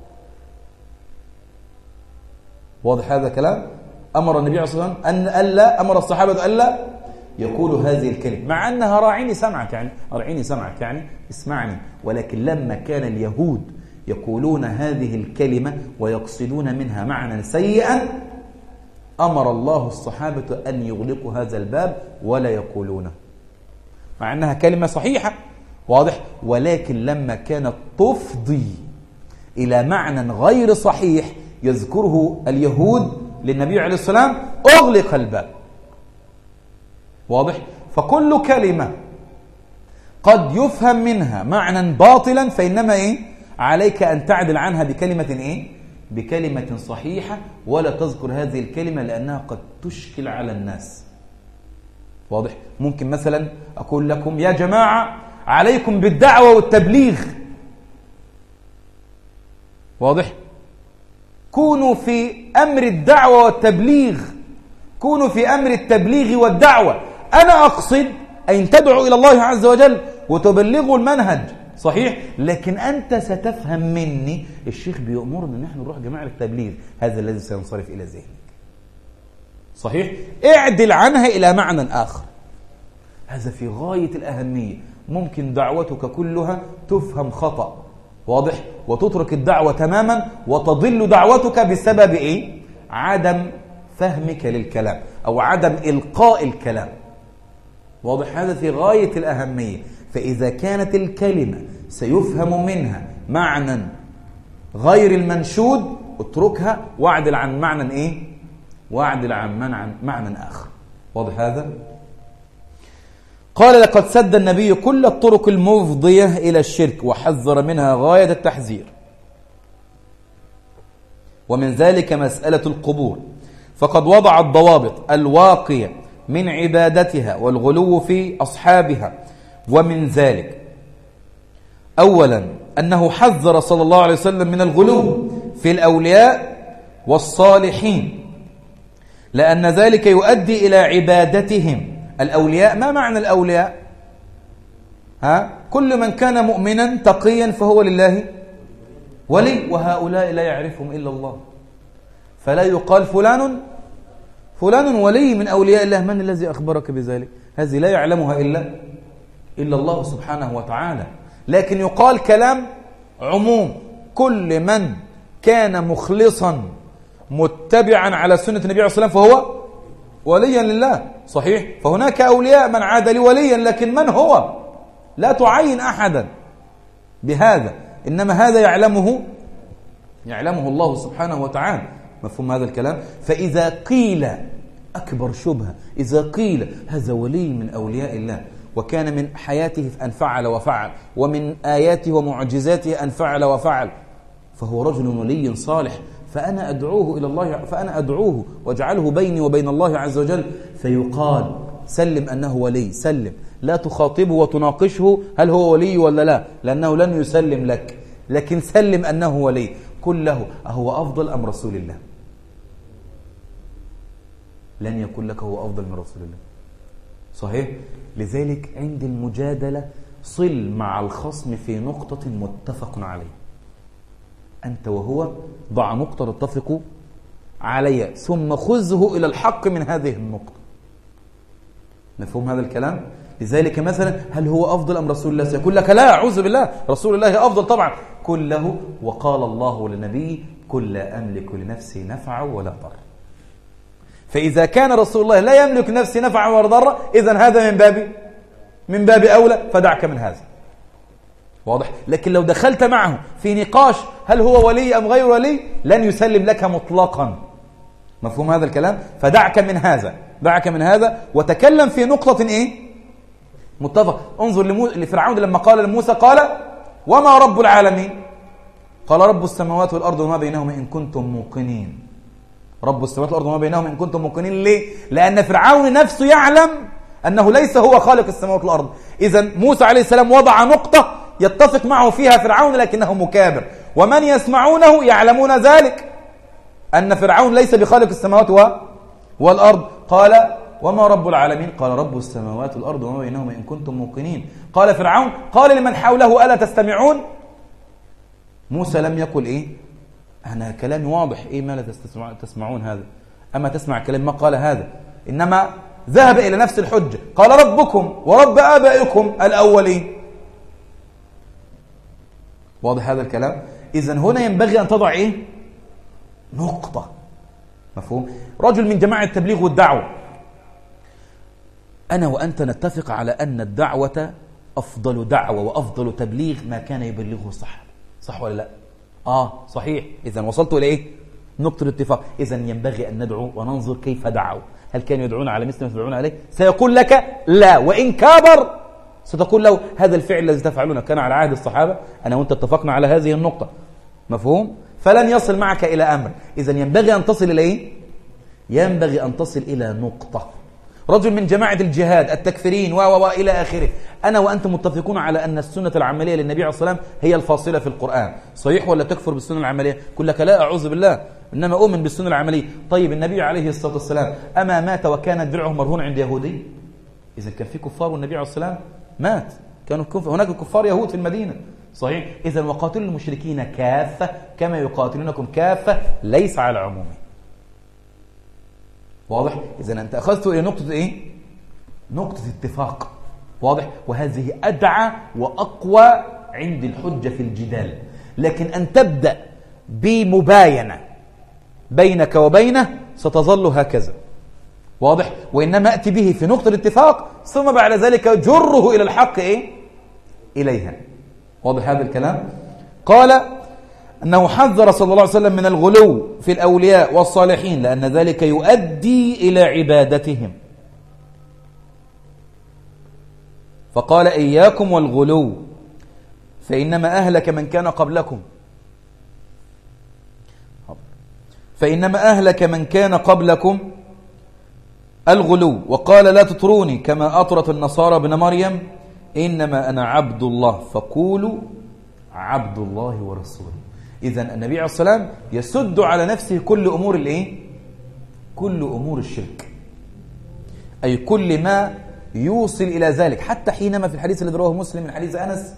واضح هذا كلام؟ أمر النبي عليه الصلاة والسلام أمر الصحابة ألا يقولوا هذه الكلمة، مع أنها راعيني سمعك يعني اسمعني. ولكن لما كان اليهود يقولون هذه الكلمة ويقصدون منها معنى سيئا، أمر الله الصحابة أن يغلقوا هذا الباب ولا يقولونه، مع أنها كلمة صحيحة. واضح؟ ولكن لما كانت تفضي إلى معنى غير صحيح يذكره اليهود للنبي عليه السلام، أغلق الباب. واضح؟ فكل كلمة قد يفهم منها معنى باطلا فإنما عليك أن تعدل عنها بكلمة إيه؟ بكلمة صحيحة، ولا تذكر هذه الكلمة لأنها قد تشكل على الناس. واضح؟ ممكن مثلا أقول لكم يا جماعة عليكم بالدعوة والتبليغ. واضح؟ كونوا في أمر الدعوة والتبليغ، كونوا في أمر التبليغ والدعوة. أنا أقصد أن تدعوا إلى الله عز وجل وتبلغوا المنهج صحيح، لكن أنت ستفهم مني الشيخ بيأمرنا أن نحن نروح جماعة التبليغ، هذا الذي سينصرف إلى ذهنك صحيح. اعدل عنها إلى معنى آخر، هذا في غاية الأهمية. ممكن دعوتك كلها تفهم خطأ، واضح، وتترك الدعوة تماما وتضل دعوتك بسبب إيه؟ عدم فهمك للكلام أو عدم إلقاء الكلام. واضح؟ هذا في غاية الأهمية. فإذا كانت الكلمة سيفهم منها معنى غير المنشود اتركها واعدل عن معنى إيه؟ واعدل عن معنى آخر. واضح هذا؟ قال لقد سد النبي كل الطرق المفضية إلى الشرك وحذر منها غاية التحذير، ومن ذلك مسألة القبور، فقد وضع الضوابط الواقية من عبادتها والغلو في أصحابها. ومن ذلك أولا أنه حذر صلى الله عليه وسلم من الغلو في الأولياء والصالحين، لأن ذلك يؤدي إلى عبادتهم. الأولياء، ما معنى الأولياء؟ كل من كان مؤمنا تقيا فهو لله ولي، وهؤلاء لا يعرفهم إلا الله، فلا يقال فلان ولي من أولياء الله. من الذي أخبرك بذلك؟ هذه لا يعلمها إلا الله سبحانه وتعالى. لكن يقال كلام عموم، كل من كان مخلصا متبعا على سنة النبي عليه الصلاة والسلام فهو وليا لله صحيح. فهناك أولياء من عاد لي وليا، لكن من هو؟ لا تعين أحدا بهذا، إنما هذا يعلمه الله سبحانه وتعالى. مفهوم هذا الكلام؟ فإذا قيل أكبر شبهة، إذا قيل هذا ولي من أولياء الله وكان من حياته أن فعل وفعل، ومن آياته ومعجزاته أن فعل وفعل، فهو رجل ولي صالح، فأنا أدعوه إلى الله، فأنا أدعوه واجعله بيني وبين الله عز وجل. فيقال سلم أنه ولي، سلم، لا تخاطبه وتناقشه هل هو ولي ولا لا، لأنه لن يسلم لك، لكن سلم أنه ولي. قل له أهو أفضل أم رسول الله؟ لن يقول لك هو أفضل من رسول الله صحيح. لذلك عند المجادلة صل مع الخصم في نقطة متفق عليه، أنت وهو ضع نقطة تتفق عليها، ثم خذه إلى الحق من هذه النقطة. نفهم هذا الكلام؟ لذلك مثلا هل هو أفضل أم رسول الله؟ سيقول لك لا، أعوذ بالله، رسول الله أفضل طبعا. قل له وقال الله للنبي قل لا أملك لنفسي نفعا ولا ضر. فإذا كان رسول الله لا يملك نفسي نفعا ولا ضر، إذن هذا من باب أولى، فدعك من هذا. واضح؟ لكن لو دخلت معه في نقاش هل هو ولي أم غير ولي لن يسلم لك مطلقا. مفهوم هذا الكلام؟ فدعك من هذا وتكلم في نقطة إيه؟ متفق. انظر لفرعون لما قال لموسى قال وما رب العالمين؟ قال رب السماوات والأرض وما بينهما إن كنتم موقنين. رب السماوات والأرض وما بينهما إن كنتم موقنين. ليه؟ لأن فرعون نفسه يعلم أنه ليس هو خالق السماوات والأرض. إذن موسى عليه السلام وضع نقطة يتفق معه فيها فرعون لكنه مكابر، ومن يسمعونه يعلمون ذلك أن فرعون ليس بخالق السماوات والأرض. قال وما رب العالمين؟ قال رب السماوات والأرض وما بينهما إن كنتم موقنين. قال فرعون قال لمن حوله ألا تستمعون؟ موسى لم يقل إيه؟ أنا كلامي واضح، إيه ما لا تسمعون هذا؟ أما تسمع كلام ما قال هذا، إنما ذهب إلى نفس الحجة، قال ربكم ورب آبائكم الأولين. واضح هذا الكلام؟ إذن هنا ينبغي أن تضع إيه؟ نقطة. مفهوم؟ رجل من جماعة التبليغ والدعوة، أنا وأنت نتفق على أن الدعوة أفضل دعوة وأفضل تبليغ ما كان يبلغه الصحابة، صح ولا لا؟ صحيح. إذن وصلت إلى إيه؟ نقطة الاتفاق. إذن ينبغي أن ندعو وننظر كيف دعوا، هل كانوا يدعون على مثل ما يدعون عليه؟ سيقول لك لا، وإن كابر ستقول له هذا الفعل الذي تفعلونه كان على عهد الصحابة، أنا وأنت اتفقنا على هذه النقطة، مفهوم؟ فلن يصل معك إلى أمر. إذن ينبغي أن تصل إلى إيه؟ ينبغي أن تصل إلى نقطة. رجل من جماعة الجهاد التكفيرين إلى آخره، أنا وأنت متفقون على أن السنة العملية للنبي عليه الصلاة والسلام هي الفاصلة في القرآن، صحيح ولا تكفر بالسنة العملية؟ كل لك لا، أعوذ بالله، إنما أؤمن بالسنة العملية. طيب النبي عليه الصلاة والسلام أما مات وكان درعه مرهون عند يهودي؟ إذا كان في كفار والنبي عليه الصلاة والسلام مات، كانوا هناك كفار يهود في المدينة، صحيح؟ إذا وقاتلوا المشركين كافة كما يقاتلونكم كافة، ليس على عمومه. واضح؟ إذا أنت أخذت إلى نقطة إيه؟ نقطة اتفاق. واضح؟ وهذه أدعى وأقوى عند الحجة في الجدال. لكن أن تبدأ بمباينة بينك وبينه ستظل هكذا. واضح؟ وإنما أتي به في نقطة الاتفاق ثم بعد ذلك جره إلى الحق إيه؟ إليها. واضح هذا الكلام؟ قال أنه حذر صلى الله عليه وسلم من الغلو في الأولياء والصالحين لأن ذلك يؤدي إلى عبادتهم، فقال إياكم والغلو فإنما أهلك من كان قبلكم، الغلو. وقال لا تطروني كما أطرت النصارى ابن مريم، إنما أنا عبد الله فقولوا عبد الله ورسوله. إذن النبي عليه الصلاة والسلام يسد على نفسه كل أمور الإيه؟ كل أمور الشرك، أي كل ما يوصل إلى ذلك. حتى حينما في الحديث الذي رواه مسلم من حديث أنس،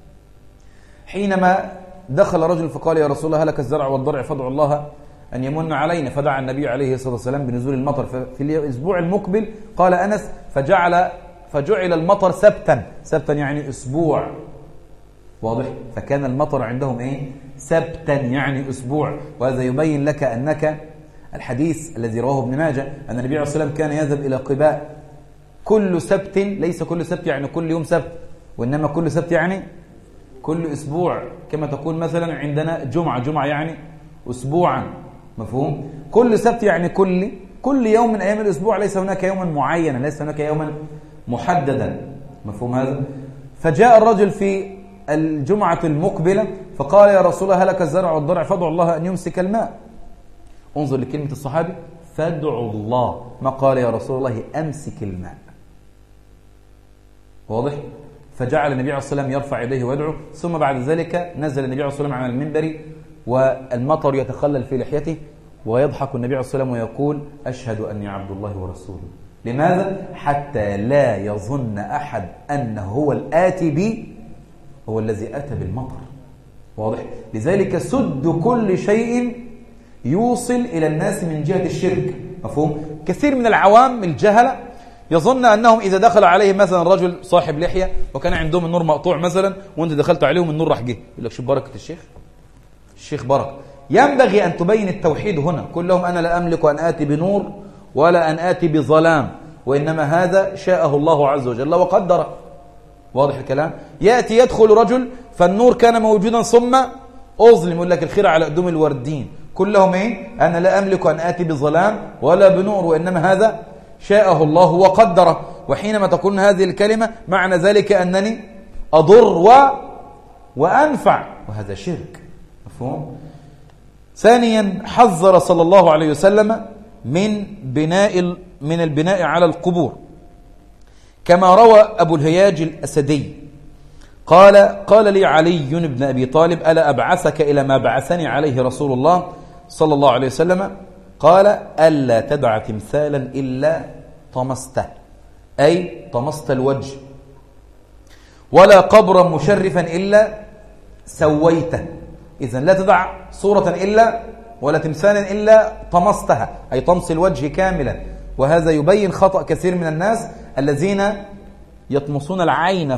حينما دخل رجل فقال يا رسول الله هلك الزرع والضرع فادعوا الله أن يمن علينا، فدعا النبي عليه الصلاة والسلام بنزول المطر. في الأسبوع المقبل قال أنس فجعل المطر سبتا يعني أسبوع. واضح؟ فكان المطر عندهم إيه؟ سبتا يعني أسبوع. وهذا يبين لك أنك الحديث الذي رواه ابن ماجه أن النبي عليه الصلاة والسلام كان يذهب إلى قباء كل سبت، ليس كل سبت يعني كل يوم سبت، وإنما كل سبت يعني كل أسبوع، كما تقول مثلا عندنا جمعة يعني أسبوعا، مفهوم؟ كل سبت يعني كل يوم من أيام الأسبوع، ليس هناك يوما معينا، ليس هناك يوما محددا، مفهوم هذا؟ فجاء الرجل في الجمعة المقبلة فقال يا رسول الله هلك الزرع والضرع فادعوا الله أن يمسك الماء. انظر لكلمة الصحابي، فادعوا الله، ما قال يا رسول الله أمسك الماء. واضح؟ فجعل النبي عليه الصلاة والسلام يرفع يديه ويدعو، ثم بعد ذلك نزل النبي عليه الصلاة والسلام على المنبر والمطر يتخلل في لحيته، ويضحك النبي عليه الصلاة والسلام ويقول أشهد أني عبد الله ورسوله. لماذا؟ حتى لا يظن أحد أنه هو الآتي بي هو الذي أتى بالمطر. واضح؟ لذلك سد كل شيء يوصل إلى الناس من جهة الشرك، مفهوم؟ كثير من العوام الجهلة يظن أنهم إذا دخل عليه مثلا رجل صاحب لحية وكان عندهم النور مقطوع مثلا، وأنت دخلت عليهم النور راح جه، يقول لك شوف بركة الشيخ بركة. ينبغي أن تبين التوحيد هنا. كلهم أنا لا أملك أن آتي بنور ولا أن آتي بظلام، وإنما هذا شاءه الله عز وجل وقدره. واضح الكلام؟ يأتي يدخل رجل فالنور كان موجودا ثم أظلم، يقول لك الخير على قدوم الوردين. كلهم إيه؟ أنا لا أملك أن آتي بظلام ولا بنور، وإنما هذا شاءه الله وقدره. وحينما تقول هذه الكلمة معنى ذلك أنني أضر وأنفع، وهذا شرك، مفهوم؟ ثانيا حذر صلى الله عليه وسلم من البناء على القبور، كما روى أبو الهياج الأسدي قال لي علي بن أبي طالب ألا أبعثك إلى ما بعثني عليه رسول الله صلى الله عليه وسلم؟ قال ألا تدع تمثالا إلا طمسته، أي طمست الوجه، ولا قبرا مشرفا إلا سويته. إذن لا تدع صورة إلا ولا تمثالا إلا طمستها، أي طمس الوجه كاملا. وهذا يبين خطأ كثير من الناس الذين يطمسون العين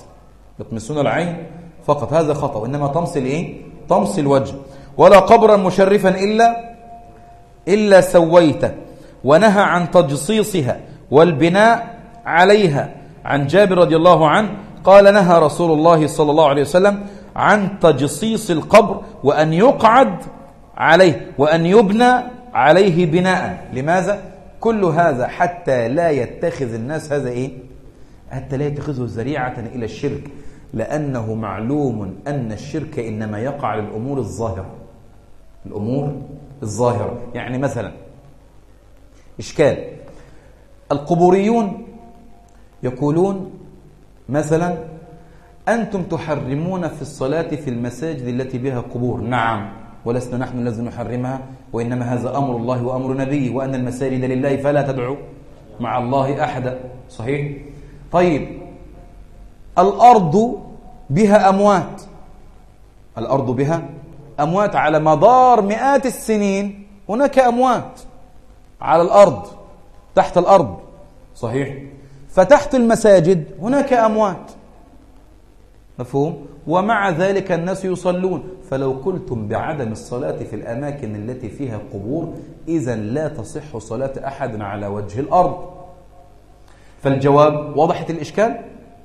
فقط، هذا خطأ، وإنما طمس الإيه؟ طمس الوجه. ولا قبرا مشرفا إلا سويته. ونهى عن تجصيصها والبناء عليها. عن جابر رضي الله عنه قال نهى رسول الله صلى الله عليه وسلم عن تجصيص القبر وأن يقعد عليه وأن يبنى عليه بناء. لماذا؟ كل هذا حتى لا يتخذ الناس حتى لا يتخذه ذريعة إلى الشرك، لأنه معلوم أن الشرك إنما يقع للأمور الظاهرة. الأمور الظاهرة يعني مثلا إشكال، القبوريون يقولون مثلا أنتم تحرمون في الصلاة في المساجد التي بها قبور. نعم، ولسنا نحن الذي نحرمها، وإنما هذا أمر الله وأمر نبيه، وأن المساجد لله فلا تدعوا مع الله أحدا. صحيح؟ طيب الأرض بها أموات، الأرض بها أموات على مدار مئات السنين، هناك أموات على الأرض تحت الأرض. صحيح؟ فتحت المساجد هناك أموات، مفهوم؟ ومع ذلك الناس يصلون. فلو قلتم بعدم الصلاة في الأماكن التي فيها قبور، إذن لا تصح صلاة أحد على وجه الأرض. فالجواب وضحت الإشكال؟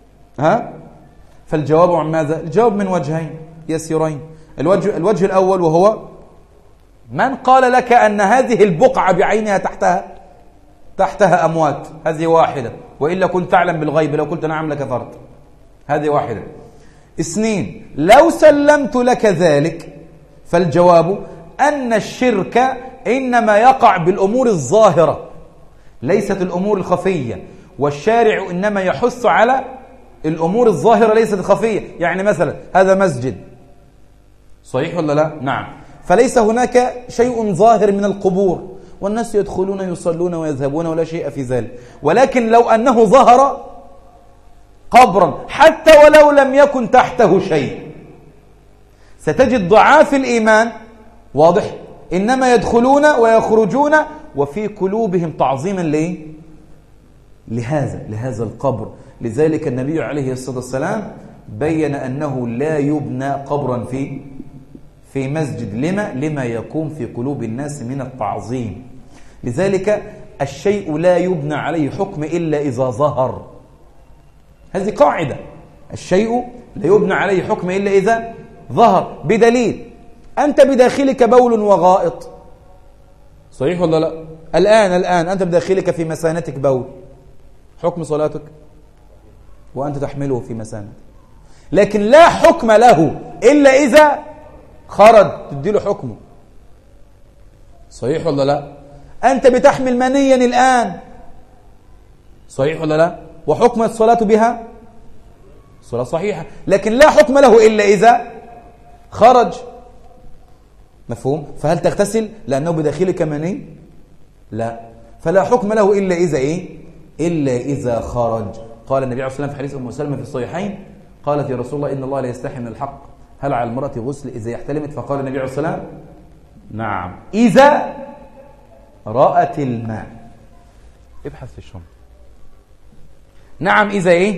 فالجواب عن ماذا؟ الجواب من وجهين يسيرين. الوجه الأول وهو من قال لك أن هذه البقعة بعينها تحتها أموات؟ هذه واحدة، وإلا كنت تعلم بالغيب، لو قلت نعم لكفرت. هذه واحدة. اثنين، لو سلمت لك ذلك فالجواب أن الشرك إنما يقع بالأمور الظاهرة ليست الأمور الخفية، والشارع إنما يحث على الأمور الظاهرة ليست الخفية. يعني مثلا هذا مسجد، صحيح ولا لا؟ نعم. فليس هناك شيء ظاهر من القبور، والناس يدخلون يصلون ويذهبون ولا شيء في ذلك. ولكن لو أنه ظهر قبرا حتى ولو لم يكن تحته شيء، ستجد ضعاف الإيمان، واضح، إنما يدخلون ويخرجون وفي قلوبهم تعظيما لهذا القبر. لذلك النبي عليه الصلاة والسلام بين أنه لا يبنى قبرا في مسجد. لما يقوم في قلوب الناس من التعظيم. لذلك الشيء لا يبنى عليه حكم إلا إذا ظهر. هذه قاعدة، الشيء لا يبنى عليه حكم إلا إذا ظهر. بدليل أنت بداخلك بول وغائط، صحيح ولا لا؟ الآن أنت بداخلك في مسانتك بول، حكم صلاتك وأنت تحمله في مسانتك. لكن لا حكم له إلا إذا خرج، تديله حكمه، صحيح ولا لا؟ أنت بتحمل منيا الآن، صحيح ولا لا؟ وحكم الصلاة بها صلاة صحيحة، لكن لا حكم له إلا إذا خرج، مفهوم؟ فهل تغتسل لأنه بداخلك مني؟ لا، فلا حكم له إلا إذا إلا إذا خرج. قال النبي عليه الصلاة والسلام في حديث أم سلمة في الصحيحين، قالت يا رسول الله إن الله لا يستحي من الحق، هل على المرأة غسل إذا احتلمت؟ فقال النبي عليه الصلاة والسلام نعم إذا رأت الماء. ابحث في الشمس. نعم إذا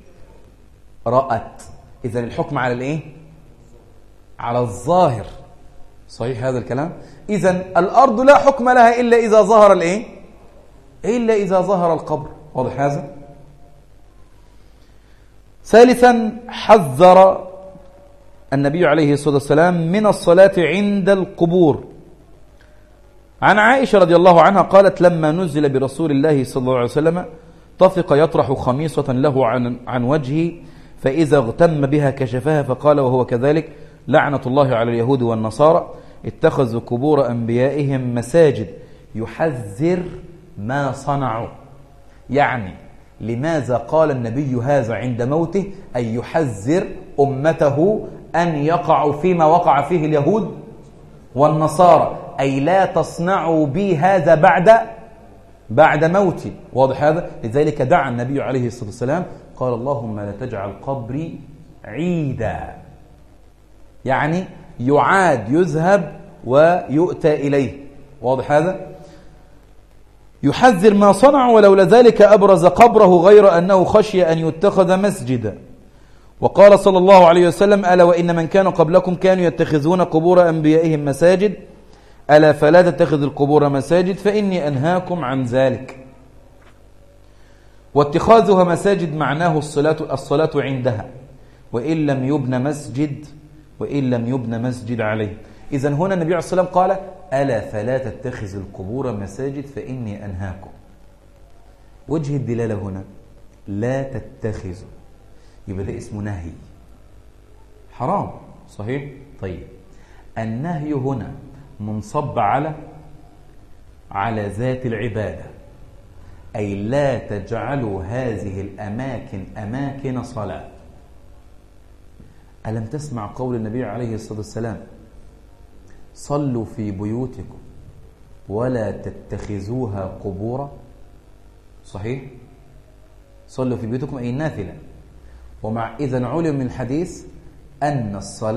رأت. إذا الحكم على على الظاهر، صحيح هذا الكلام؟ إذا الأرض لا حكم لها إلا إذا ظهر إلا إذا ظهر القبر، واضح هذا؟ ثالثا، حذر النبي عليه الصلاة والسلام من الصلاة عند القبور. عن عائشة رضي الله عنها قالت لما نزل برسول الله صلى الله عليه وسلم طفق يطرح خميصة له عن وجهه، فإذا اغتم بها كشفها، فقال وهو كذلك لعنة الله على اليهود والنصارى اتخذوا قبور أنبيائهم مساجد. يحذر ما صنعوا، يعني لماذا قال النبي هذا عند موته؟ أي يحذر أمته أن يقعوا فيما وقع فيه اليهود والنصارى، أي لا تصنعوا بي هذا بعد موتي، واضح هذا؟ لذلك دعا النبي عليه الصلاة والسلام قال اللهم لا تجعل قبري عيدا، يعني يعاد، يذهب ويؤتى إليه، واضح هذا؟ يحذر ما صنعوا، ولولا ذلك أبرز قبره غير أنه خشي أن يتخذ مسجدا. وقال صلى الله عليه وسلم ألا وإن من كان قبلكم كانوا يتخذون قبور أنبيائهم مساجد ألا فلا تتخذ القبور مساجد فإني أنهاكم عن ذلك. واتخاذها مساجد معناه الصلاة عندها وإن لم يبنى مسجد عليه. إذن هنا النبي عليه الصلاة والسلام قال ألا فلا تتخذ القبور مساجد فإني أنهاكم. وجه الدلالة هنا لا تتخذوا، يبقى ده اسمه نهي حرام. صحيح؟ طيب النهي هنا منصب على ذات العبادة، أي لا تجعلوا هذه الأماكن أماكن صلاة. ألم تسمع قول النبي عليه الصلاة والسلام صلوا في بيوتكم ولا تتخذوها قبورا؟ صحيح؟ صلوا في بيوتكم أي النافلة. ومع إذن علم من الحديث أن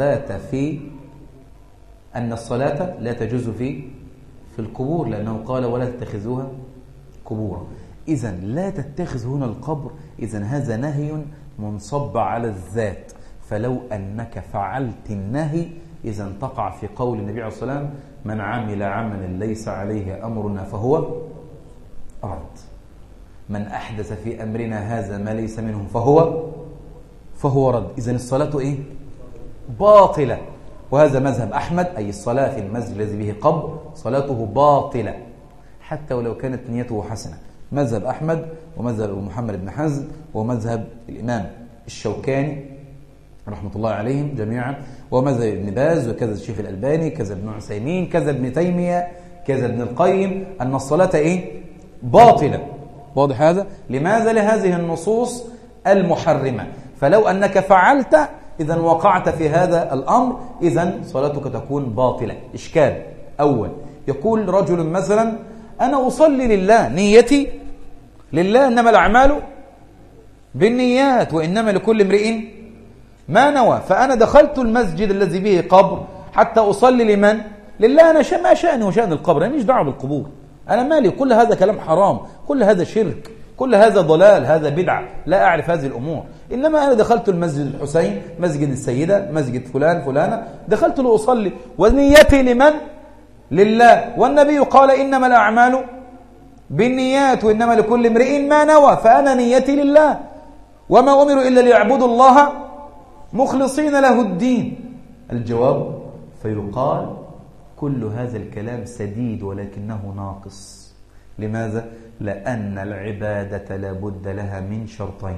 الصلاة لا تجوز في القبور، لأنه قال ولا تتخذوها قبورا. إذن لا تتخذ هنا القبر، إذن هذا نهي منصب على الذات. فلو أنك فعلت النهي إذن تقع في قول النبي عليه الصلاة والسلام من عمل عملا ليس عليه أمرنا فهو رد، من أحدث في أمرنا هذا ما ليس منه فهو رد. إذن الصلاة إيه؟ باطلة. وهذا مذهب أحمد، أي الصلاة في المسجد الذي به قبر صلاته باطلة حتى ولو كانت نيته حسنة. مذهب أحمد ومذهب محمد بن حزم ومذهب الإمام الشوكاني رحمة الله عليهم جميعا، ومذهب ابن باز وكذا الشيخ الألباني كذا ابن عثيمين كذا ابن تيمية كذا ابن القيم، أن الصلاة إيه؟ باطلة. واضح هذا؟ لماذا؟ لهذه النصوص المحرمة. فلو أنك فعلت إذن وقعت في هذا الأمر، إذن صلاتك تكون باطلة. إشكال أول، يقول رجل مثلا أنا أصلي لله، نيتي لله، إنما الأعمال بالنيات وإنما لكل امرئ ما نوى، فأنا دخلت المسجد الذي به قبر حتى أصلي لمن؟ لله. أنا ما شأني وشأن القبر، أنا مش دعوة بالقبور، أنا مالي. كل هذا كلام حرام، كل هذا شرك، كل هذا ضلال، هذا بدعة، لا أعرف هذه الأمور. إنما أنا دخلت المسجد الحسين، مسجد السيدة، مسجد فلانة، دخلت لأصلي ونيتي لمن؟ لله. والنبي قال إنما الأعمال بالنيات وإنما لكل امرئ ما نوى، فأنا نيتي لله، وما أمروا إلا ليعبدوا الله مخلصين له الدين. الجواب فيقال كل هذا الكلام سديد ولكنه ناقص. لماذا؟ لأن العبادة لابد لها من شرطين: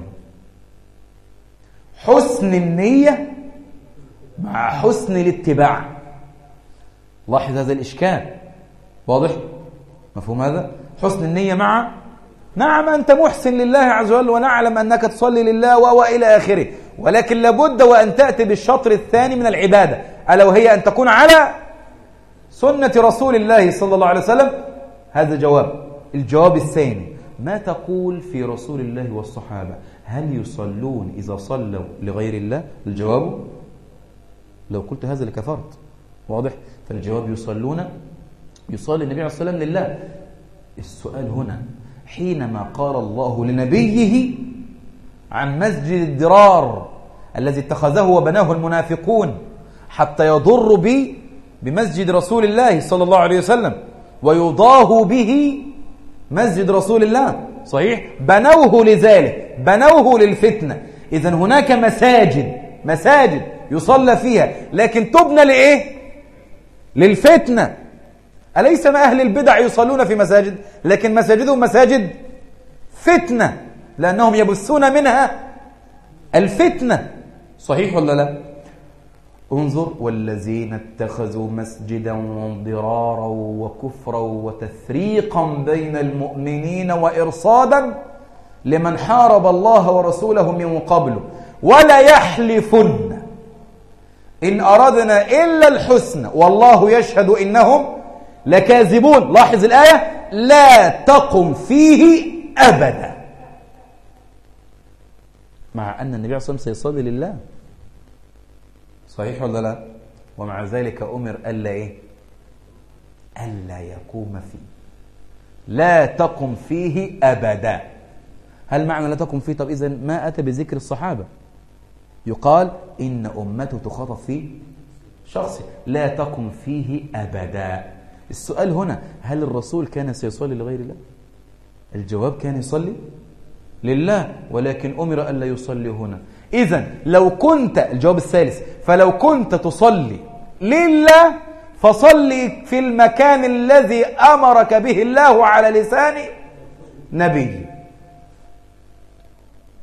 حسن النية مع حسن الاتباع. لاحظ هذا الإشكال، واضح؟ مفهوم هذا؟ حسن النية مع نعم أنت محسن لله عز وجل ونعلم أنك تصلي لله وإلى آخره، ولكن لابد وأن تأتي بالشطر الثاني من العبادة، ألا وهي أن تكون على سنة رسول الله صلى الله عليه وسلم. هذا جواب. الجواب الثاني: ما تقول في رسول الله والصحابة؟ هل يصلون إذا صلوا لغير الله؟ الجواب: لو قلت هذا لكفرت. واضح؟ فالجواب: يصلي النبي عليه الصلاة والسلام لله. السؤال هنا: حينما قال الله لنبيه عن مسجد الضرار الذي اتخذه وبناه المنافقون حتى يضر بمسجد رسول الله صلى الله عليه وسلم ويضاه به مسجد رسول الله، صحيح؟ بنوه لذلك، بنوه للفتنة. إذن هناك مساجد يصلى فيها، لكن تبنى لإيه؟ للفتنة. أليس ما أهل البدع يصلون في مساجد، لكن مساجدهم مساجد فتنة، لأنهم يبثون منها الفتنة. صحيح ولا لا؟ انظر: والذين اتخذوا مسجدا ضرارا وكفرا وتفريقا بين المؤمنين وإرصادا لمن حارب الله ورسوله من قبل ولا يحلفن إن أردنا إلا الحسنى والله يشهد إنهم لكاذبون. لاحظ الآية: لا تقم فيه أبدا، مع أن النبي عليه الصلاة والسلام سيصلي لله. صحيح ولا لا؟ ومع ذلك أمر ألا يقوم فيه. لا تقم فيه أبدا. هل معنى لا تقم فيه؟ طب إذن ما أتى بذكر الصحابة؟ يقال إن أمته تخاطب في شخص. لا تقم فيه أبدا. السؤال هنا: هل الرسول كان سيصلي لغير الله؟ الجواب: كان يصلي لله، ولكن أمر ألا يصلي هنا. إذن لو كنت، الجواب الثالث، فلو كنت تصلي لله فصلي في المكان الذي أمرك به الله على لسان نبي.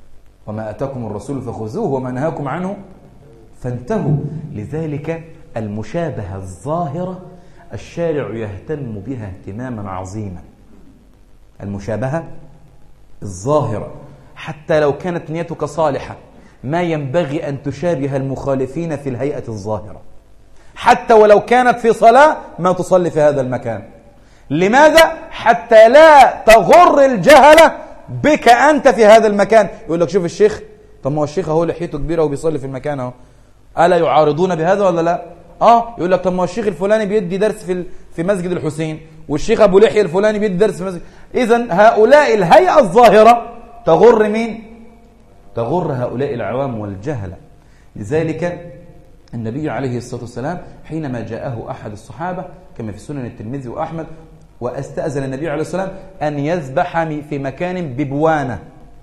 وما أتاكم الرسول فخذوه وما نهاكم عنه فانتهوا. لذلك المشابهة الظاهرة الشارع يهتم بها اهتماما عظيما. المشابهة الظاهرة حتى لو كانت نيتك صالحة ما ينبغي أن تشابه المخالفين في الهيئة الظاهرة، حتى ولو كانت في صلاة ما تصلي في هذا المكان. لماذا؟ حتى لا تغر الجهلة بك أنت في هذا المكان. يقول لك شوف الشيخ، طب ما هو الشيخ اهو لحيته كبيرة وبيصلي في المكان اهو، ألا يعارضون بهذا ولا لا؟ يقول لك طب ما هو الشيخ الفلاني بيدي درس في مسجد الحسين، والشيخ أبو لحية الفلاني بيدي درس في مسجد. إذن هؤلاء الهيئة الظاهرة تغر مين؟ تغر هؤلاء العوام والجهلة. لذلك النبي عليه الصلاة والسلام حينما جاءه أحد الصحابة كما في سنن الترمذي وأحمد واستأذن النبي عليه الصلاة والسلام أن يذبح في مكان ببوانة.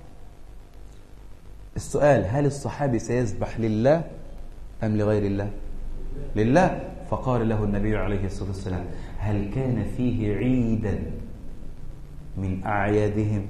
السؤال: هل الصحابي سيذبح لله أم لغير الله؟ لله. فقال له النبي عليه الصلاة والسلام: هل كان فيه عيدا من أعيادهم؟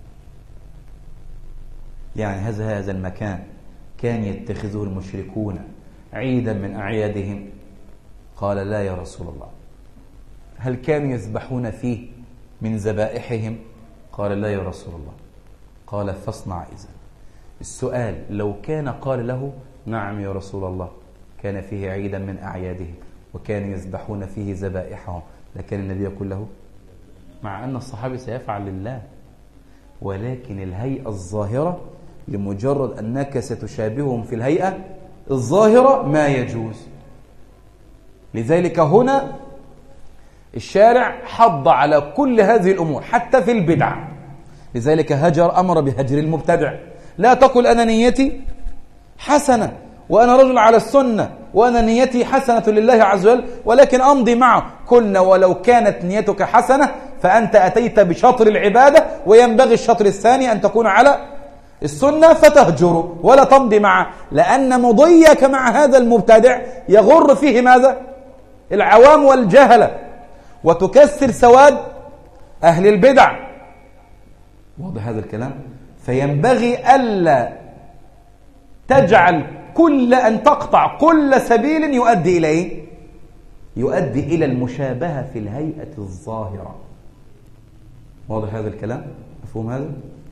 يعني هذا المكان كان يتخذه المشركون عيدا من أعيادهم؟ قال: لا يا رسول الله. هل كانوا يذبحون فيه من ذبائحهم؟ قال: لا يا رسول الله. قال: فاصنع إذن. السؤال: لو كان قال له: نعم يا رسول الله، كان فيه عيدا من أعيادهم وكانوا يذبحون فيه ذبائحهم، لكن النبي يقول له، مع أن الصحابي سيفعل لله، ولكن الهيئة الظاهرة لمجرد أنك ستشابههم في الهيئة الظاهرة ما يجوز. لذلك هنا الشارع حض على كل هذه الأمور حتى في البدع. لذلك أمر بهجر المبتدع. لا تقل أنا نيتي حسنة وأنا رجل على السنة وأنا نيتي حسنة لله عز وجل ولكن أمضي معه. قلنا ولو كانت نيتك حسنة فأنت أتيت بشطر العبادة، وينبغي الشطر الثاني أن تكون على السنة فتهجره ولا تمضي معه، لأن مضيك مع هذا المبتدع يغر فيه ماذا؟ العوام والجهلة، وتكسر سواد أهل البدع. واضح هذا الكلام؟ فينبغي ألا تجعل أن تقطع كل سبيل يؤدي إليه، يؤدي إلى المشابهة في الهيئة الظاهرة. واضح هذا الكلام؟ مفهوم هذا؟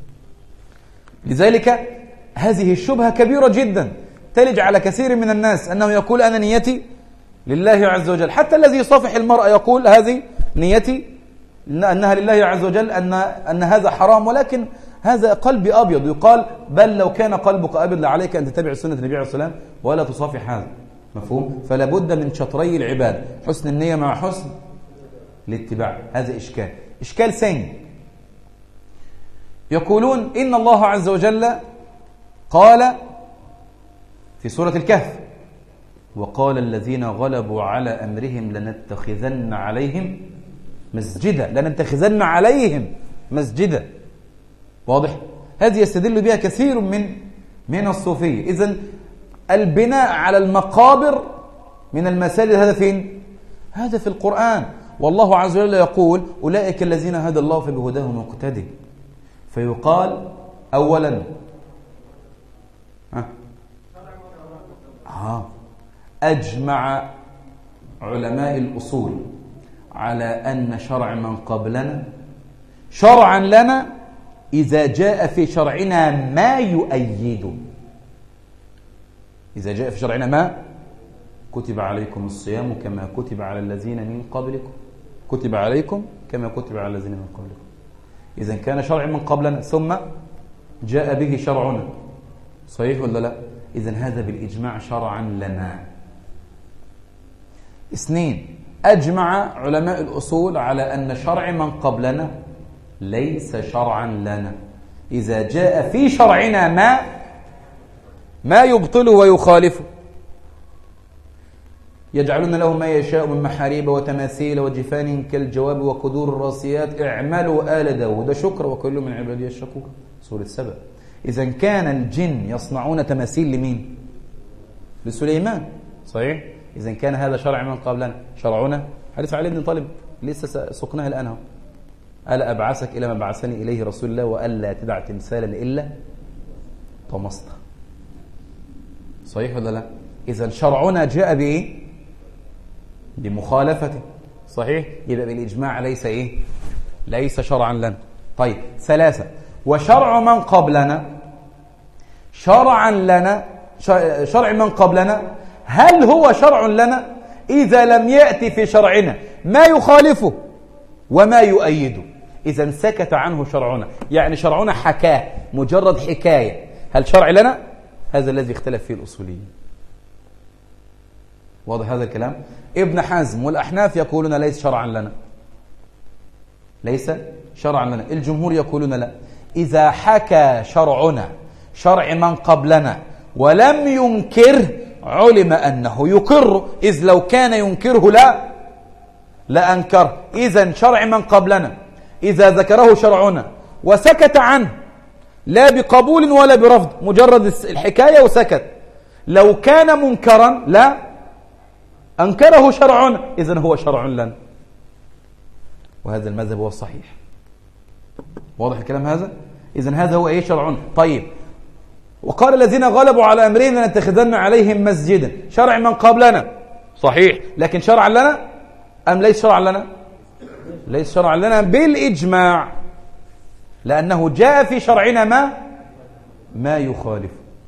لذلك هذه الشبهة كبيرة جدا تلج على كثير من الناس، أنه يقول أنا نيتي لله عز وجل. حتى الذي يصافح المرأة يقول هذه نيتي أنها لله عز وجل، أن هذا حرام، ولكن هذا قلبي أبيض. يقال بل لو كان قلبك أبيض لعليك أن تتبع سنة النبي عليه الصلاة والسلام ولا تصافح هذا. مفهوم؟ فلا بد من شطري العباد، حسن النية مع حسن الاتباع. هذا إشكال ثاني. يقولون إن الله عز وجل قال في سورة الكهف: وقال الذين غلبوا على أمرهم لنتخذن عليهم مسجدا. واضح؟ هذه يستدل بها كثير من الصوفية. إذن البناء على المقابر من المساجد هذا فين؟ هذا في القرآن. والله عز وجل يقول: أولئك الذين هدى الله فبهداهم مقتدي. فيقال أولا أجمع علماء الأصول على أن شرع من قبلنا شرعا لنا إذا جاء في شرعنا ما يؤيد. إذا جاء في شرعنا ما كتب عليكم الصيام كما كتب على الذين من قبلكم، كتب عليكم كما كتب على الذين من قبلكم. إذا كان شرع من قبلنا ثم جاء به شرعنا، صحيح ولا لا؟ إذن هذا بالإجماع شرعا لنا. 2، أجمع علماء الأصول على أن شرع من قبلنا ليس شرعا لنا إذا جاء في شرعنا ما يبطله ويخالفه. يجعلون له ما يشاء من محاريب وتماثيل وجفان كالجواب وقدور الراسيات اعملوا آل داود شكر وكل من عبادي الشكور، سورة سبأ. إذا كان الجن يصنعون تماثيل لمين؟ لسليمان، صحيح؟ إذا كان هذا شرع من قبلنا شرعنا. حديث علي بن طالب لسه سقناه الآن. ألا أبعثك إلى ما بعثني إليه رسول الله وألا تدع تمثالا طمسته. صحيح ولا لا؟ إذا شرعنا جاء بإيه؟ بمخالفته. صحيح؟ يبقى بالإجماع ليس إيه؟ ليس شرعا لنا. طيب 3 وشرع من قبلنا شرعا لنا، شرع من قبلنا هل هو شرع لنا إذا لم يأتي في شرعنا ما يخالفه وما يؤيده؟ إذا سكت عنه شرعنا، يعني شرعنا حكاه مجرد حكاية، هل شرع لنا؟ هذا الذي اختلف فيه الأصوليين. واضح هذا الكلام؟ ابن حزم والأحناف يقولون ليس شرعا لنا، ليس شرعا لنا. الجمهور يقولون لا، إذا حكى شرعنا شرع من قبلنا ولم ينكره علم أنه يقر، إذ لو كان ينكره لا أنكر. إذن شرع من قبلنا إذا ذكره شرعنا وسكت عنه لا بقبول ولا برفض، مجرد الحكاية وسكت، لو كان منكرا لا أنكره شرعنا، إذن هو شرع لنا. وهذا المذهب هو الصحيح. واضح الكلام هذا؟ إذن هذا هو إيه؟ شرعنا. طيب وقال الذين غلبوا على أمرهم لنتخذن عليهم مسجدا، شرع من قبلنا صحيح، لكن شرعا لنا أم ليس شرعا لنا؟ ليس شرعا لنا بالإجماع، لأنه جاء في شرعنا ما يخالف.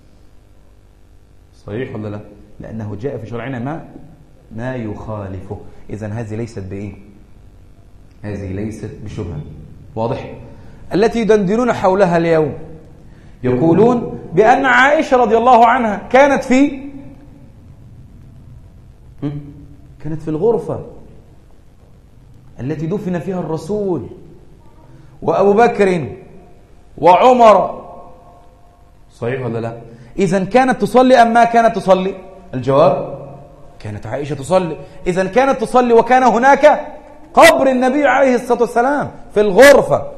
صحيح ولا لا؟ لأنه جاء في شرعنا ما يخالفه. إذن هذه ليست بإيه؟ هذه ليست بشبهة. واضح؟ التي يدندنون حولها اليوم يقولون بأن عائشة رضي الله عنها كانت في الغرفة التي دفن فيها الرسول وأبو بكر وعمر. صحيح ولا لا؟ إذن كانت تصلي أم ما كانت تصلي؟ الجواب كانت عائشة تصلي. إذن كانت تصلي وكان هناك قبر النبي عليه الصلاة والسلام في الغرفة.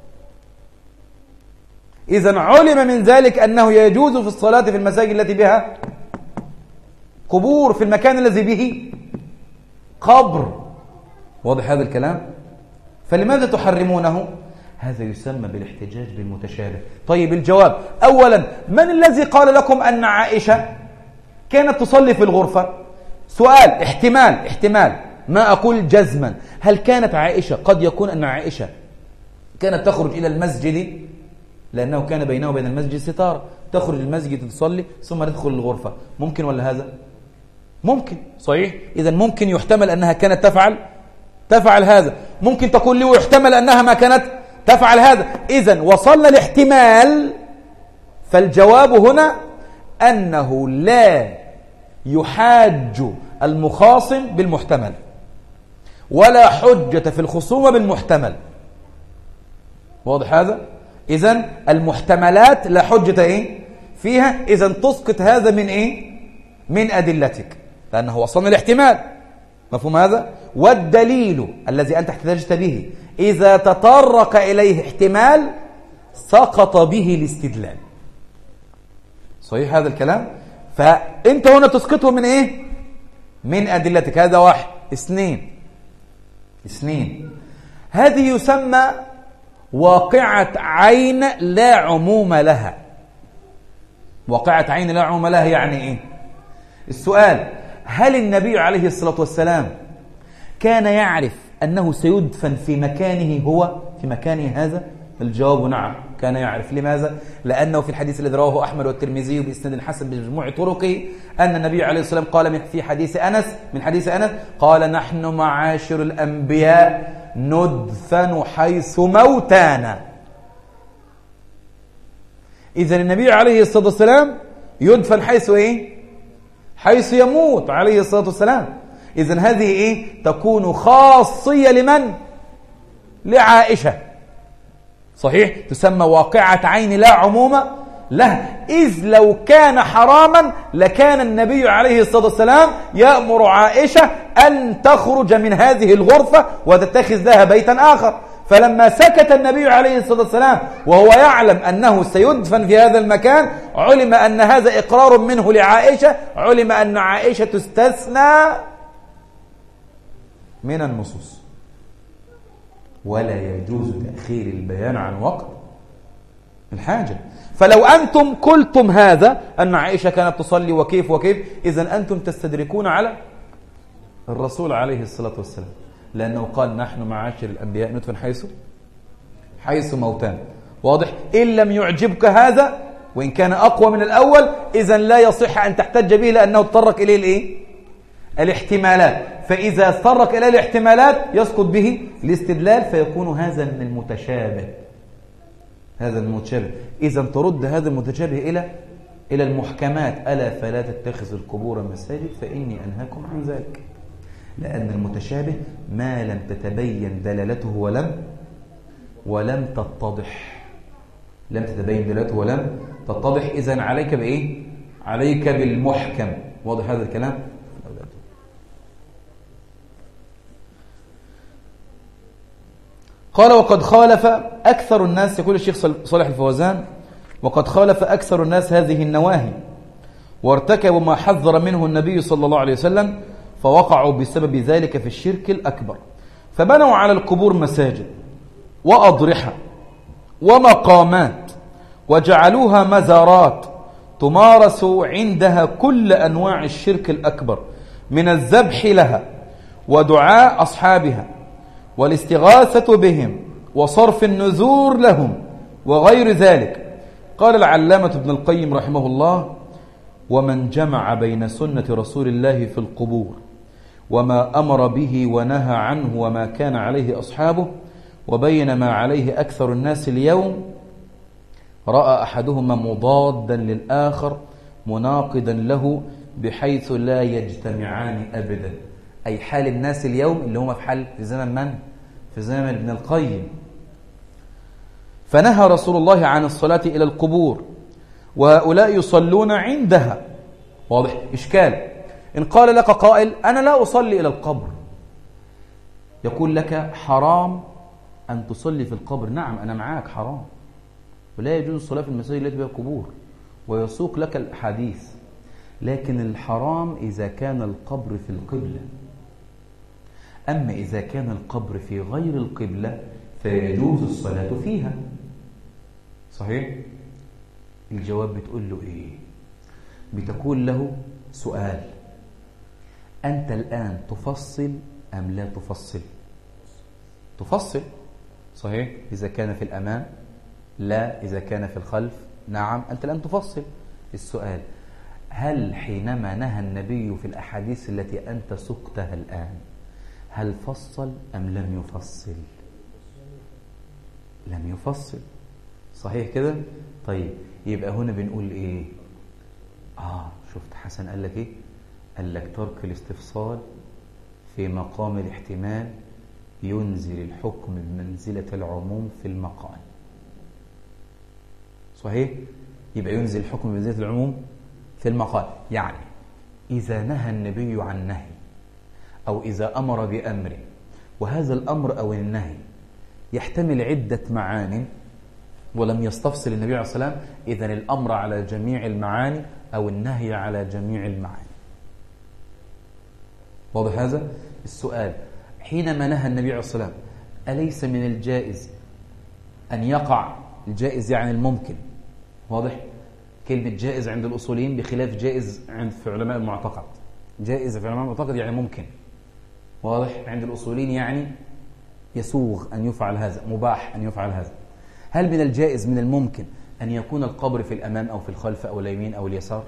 إذن علم من ذلك أنه يجوز في الصلاة في المساجد التي بها قبور في المكان الذي به قبر. واضح هذا الكلام؟ فلماذا تحرمونه؟ هذا يسمى بالاحتجاج بالمتشابه. طيب الجواب أولا، من الذي قال لكم أن عائشة كانت تصلي في الغرفة؟ سؤال، احتمال ما أقول جزما. هل كانت عائشة، قد يكون أن عائشة كانت تخرج إلى المسجد لأنه كان بينه وبين المسجد ستارة، تخرج المسجد تصلي ثم تدخل الغرفة، ممكن ولا هذا؟ ممكن. صحيح؟ إذن ممكن يحتمل أنها كانت تفعل هذا. ممكن تقول لي ويحتمل أنها ما كانت تفعل هذا. إذن وصلنا الاحتمال، فالجواب هنا أنه لا يحاج المخاصم بالمحتمل ولا حجة في الخصومة بالمحتمل. واضح هذا؟ إذن المحتملات لا حجة إيه؟ فيها. إذن تسقط هذا من إيه؟ من أدلتك، لأنه وصلنا الاحتمال. مفهوم هذا؟ والدليل الذي أنت احتجت به إذا تطرق إليه احتمال سقط به الاستدلال. صحيح هذا الكلام؟ فأنت هنا تسقطه من إيه؟ من أدلتك. هذا واحد. اثنين، هذه يسمى واقعة عين لا عموم لها. واقعة عين لا عموم لها يعني إيه؟ السؤال، هل النبي عليه الصلاة والسلام كان يعرف أنه سيدفن في مكانه هذا؟ الجواب نعم، كان يعرف. لماذا؟ لأنه في الحديث الذي رواه أحمد والترمذي بإسناد حسن بمجموع طرقه أن النبي عليه الصلاة والسلام قال في من حديث أنس قال: نحن معاشر الأنبياء ندفن حيث موتانا. إذن النبي عليه الصلاة والسلام يدفن حيث إيه؟ حيث يموت عليه الصلاة والسلام. إذن هذه إيه؟ تكون خاصية لمن؟ لعائشة. صحيح؟ تسمى واقعة عين لا عموم له، إذ لو كان حراما لكان النبي عليه الصلاة والسلام يأمر عائشة أن تخرج من هذه الغرفة وتتخذ لها بيتا آخر. فلما سكت النبي عليه الصلاة والسلام وهو يعلم أنه سيدفن في هذا المكان، علم أن هذا إقرار منه لعائشة، علم أن عائشة تستثنى من النصوص، ولا يجوز تأخير البيان عن وقت الحاجة. فلو أنتم قلتم هذا أن عائشة كانت تصلي وكيف وكيف، إذن أنتم تستدركون على الرسول عليه الصلاة والسلام، لأنه قال نحن معاشر الأنبياء ندفن حيث موتان. واضح؟ إن لم يعجبك هذا وإن كان أقوى من الأول، إذن لا يصح أن تحتج به لأنه تطرق إليه الاحتمالات. فإذا تطرق إليه الاحتمالات يسقط به الاستدلال، فيكون هذا من المتشابه. إذن ترد هذا المتشابه إلى المحكمات. ألا فلا تتخذوا القبور مساجد فإني أنهاكم عن ذلك. لأن المتشابه ما لم تتبين دلالته ولم تتضح. لم تتبين دلالته ولم تتضح. إذن عليك بإيه؟ عليك بالمحكم. واضح هذا الكلام؟ قال وقد خالف أكثر الناس، يقول الشيخ صالح الفوزان، وقد خالف أكثر الناس هذه النواهي وارتكبوا ما حذر منه النبي صلى الله عليه وسلم، فوقعوا بسبب ذلك في الشرك الأكبر، فبنوا على القبور مساجد وأضرحة ومقامات، وجعلوها مزارات تمارس عندها كل أنواع الشرك الأكبر من الذبح لها ودعاء أصحابها والاستغاثة بهم وصرف النذور لهم وغير ذلك. قال العلامة ابن القيم رحمه الله: ومن جمع بين سنة رسول الله في القبور وما أمر به ونهى عنه وما كان عليه أصحابه وبين ما عليه أكثر الناس اليوم، رأى أحدهما مضادا للآخر مناقضا له بحيث لا يجتمعان أبدا. أي حال الناس اليوم اللي هم في زمن من؟ في زمن ابن القيم. فنهى رسول الله عن الصلاة إلى القبور وهؤلاء يصلون عندها. واضح؟ إشكال. إن قال لك قائل أنا لا أصلي إلى القبر، يقول لك حرام أن تصلي في القبر. نعم أنا معاك، حرام، ولا يجوز الصلاة في المساجد التي بها قبور، ويسوق لك الحديث. لكن الحرام إذا كان القبر في القبلة. أما إذا كان القبر في غير القبلة فيجوز الصلاة فيها. صحيح؟ الجواب بتقول له إيه؟ بتقول له سؤال: أنت الآن تفصل أم لا تفصل؟ تفصل. صحيح؟ إذا كان في الأمام لا، إذا كان في الخلف نعم. أنت الآن تفصل. السؤال: هل حينما نهى النبي في الأحاديث التي أنت سقتها الآن هل فصل أم لم يفصل؟ لم يفصل. صحيح كده؟ طيب يبقى هنا بنقول إيه؟ شفت حسن قال لك إيه؟ قال لك ترك الاستفصال في مقام الاحتمال ينزل الحكم بمنزلة العموم في المقام. صحيح؟ يبقى ينزل الحكم بمنزلة العموم في المقام. يعني إذا نهى النبي عن نهي أو إذا أمر بأمر، وهذا الأمر أو النهي يحتمل عدة معاني ولم يستفصل النبي عليه الصلاة والسلام، إذن الأمر على جميع المعاني أو النهي على جميع المعاني. واضح هذا؟ السؤال: حينما نهى النبي عليه الصلاة والسلام أليس من الجائز أن يقع؟ الجائز يعني الممكن. واضح؟ كلمة جائز عند الأصوليين بخلاف جائز في علماء المعتقد. جائز في علماء المعتقد يعني ممكن. واضح؟ عند الأصوليين يعني يسوغ أن يفعل هذا، مباح أن يفعل هذا. هل من الجائز من الممكن أن يكون القبر في الأمام أو في الخلف أو اليمين أو اليسار؟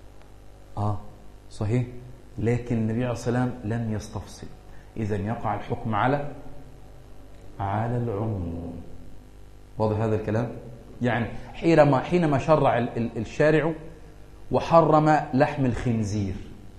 صحيح. لكن النبي عليه الصلاة والسلام لم يستفصل، إذن يقع الحكم على العموم. واضح هذا الكلام؟ يعني حينما شرع الشارع وحرم لحم الخنزير،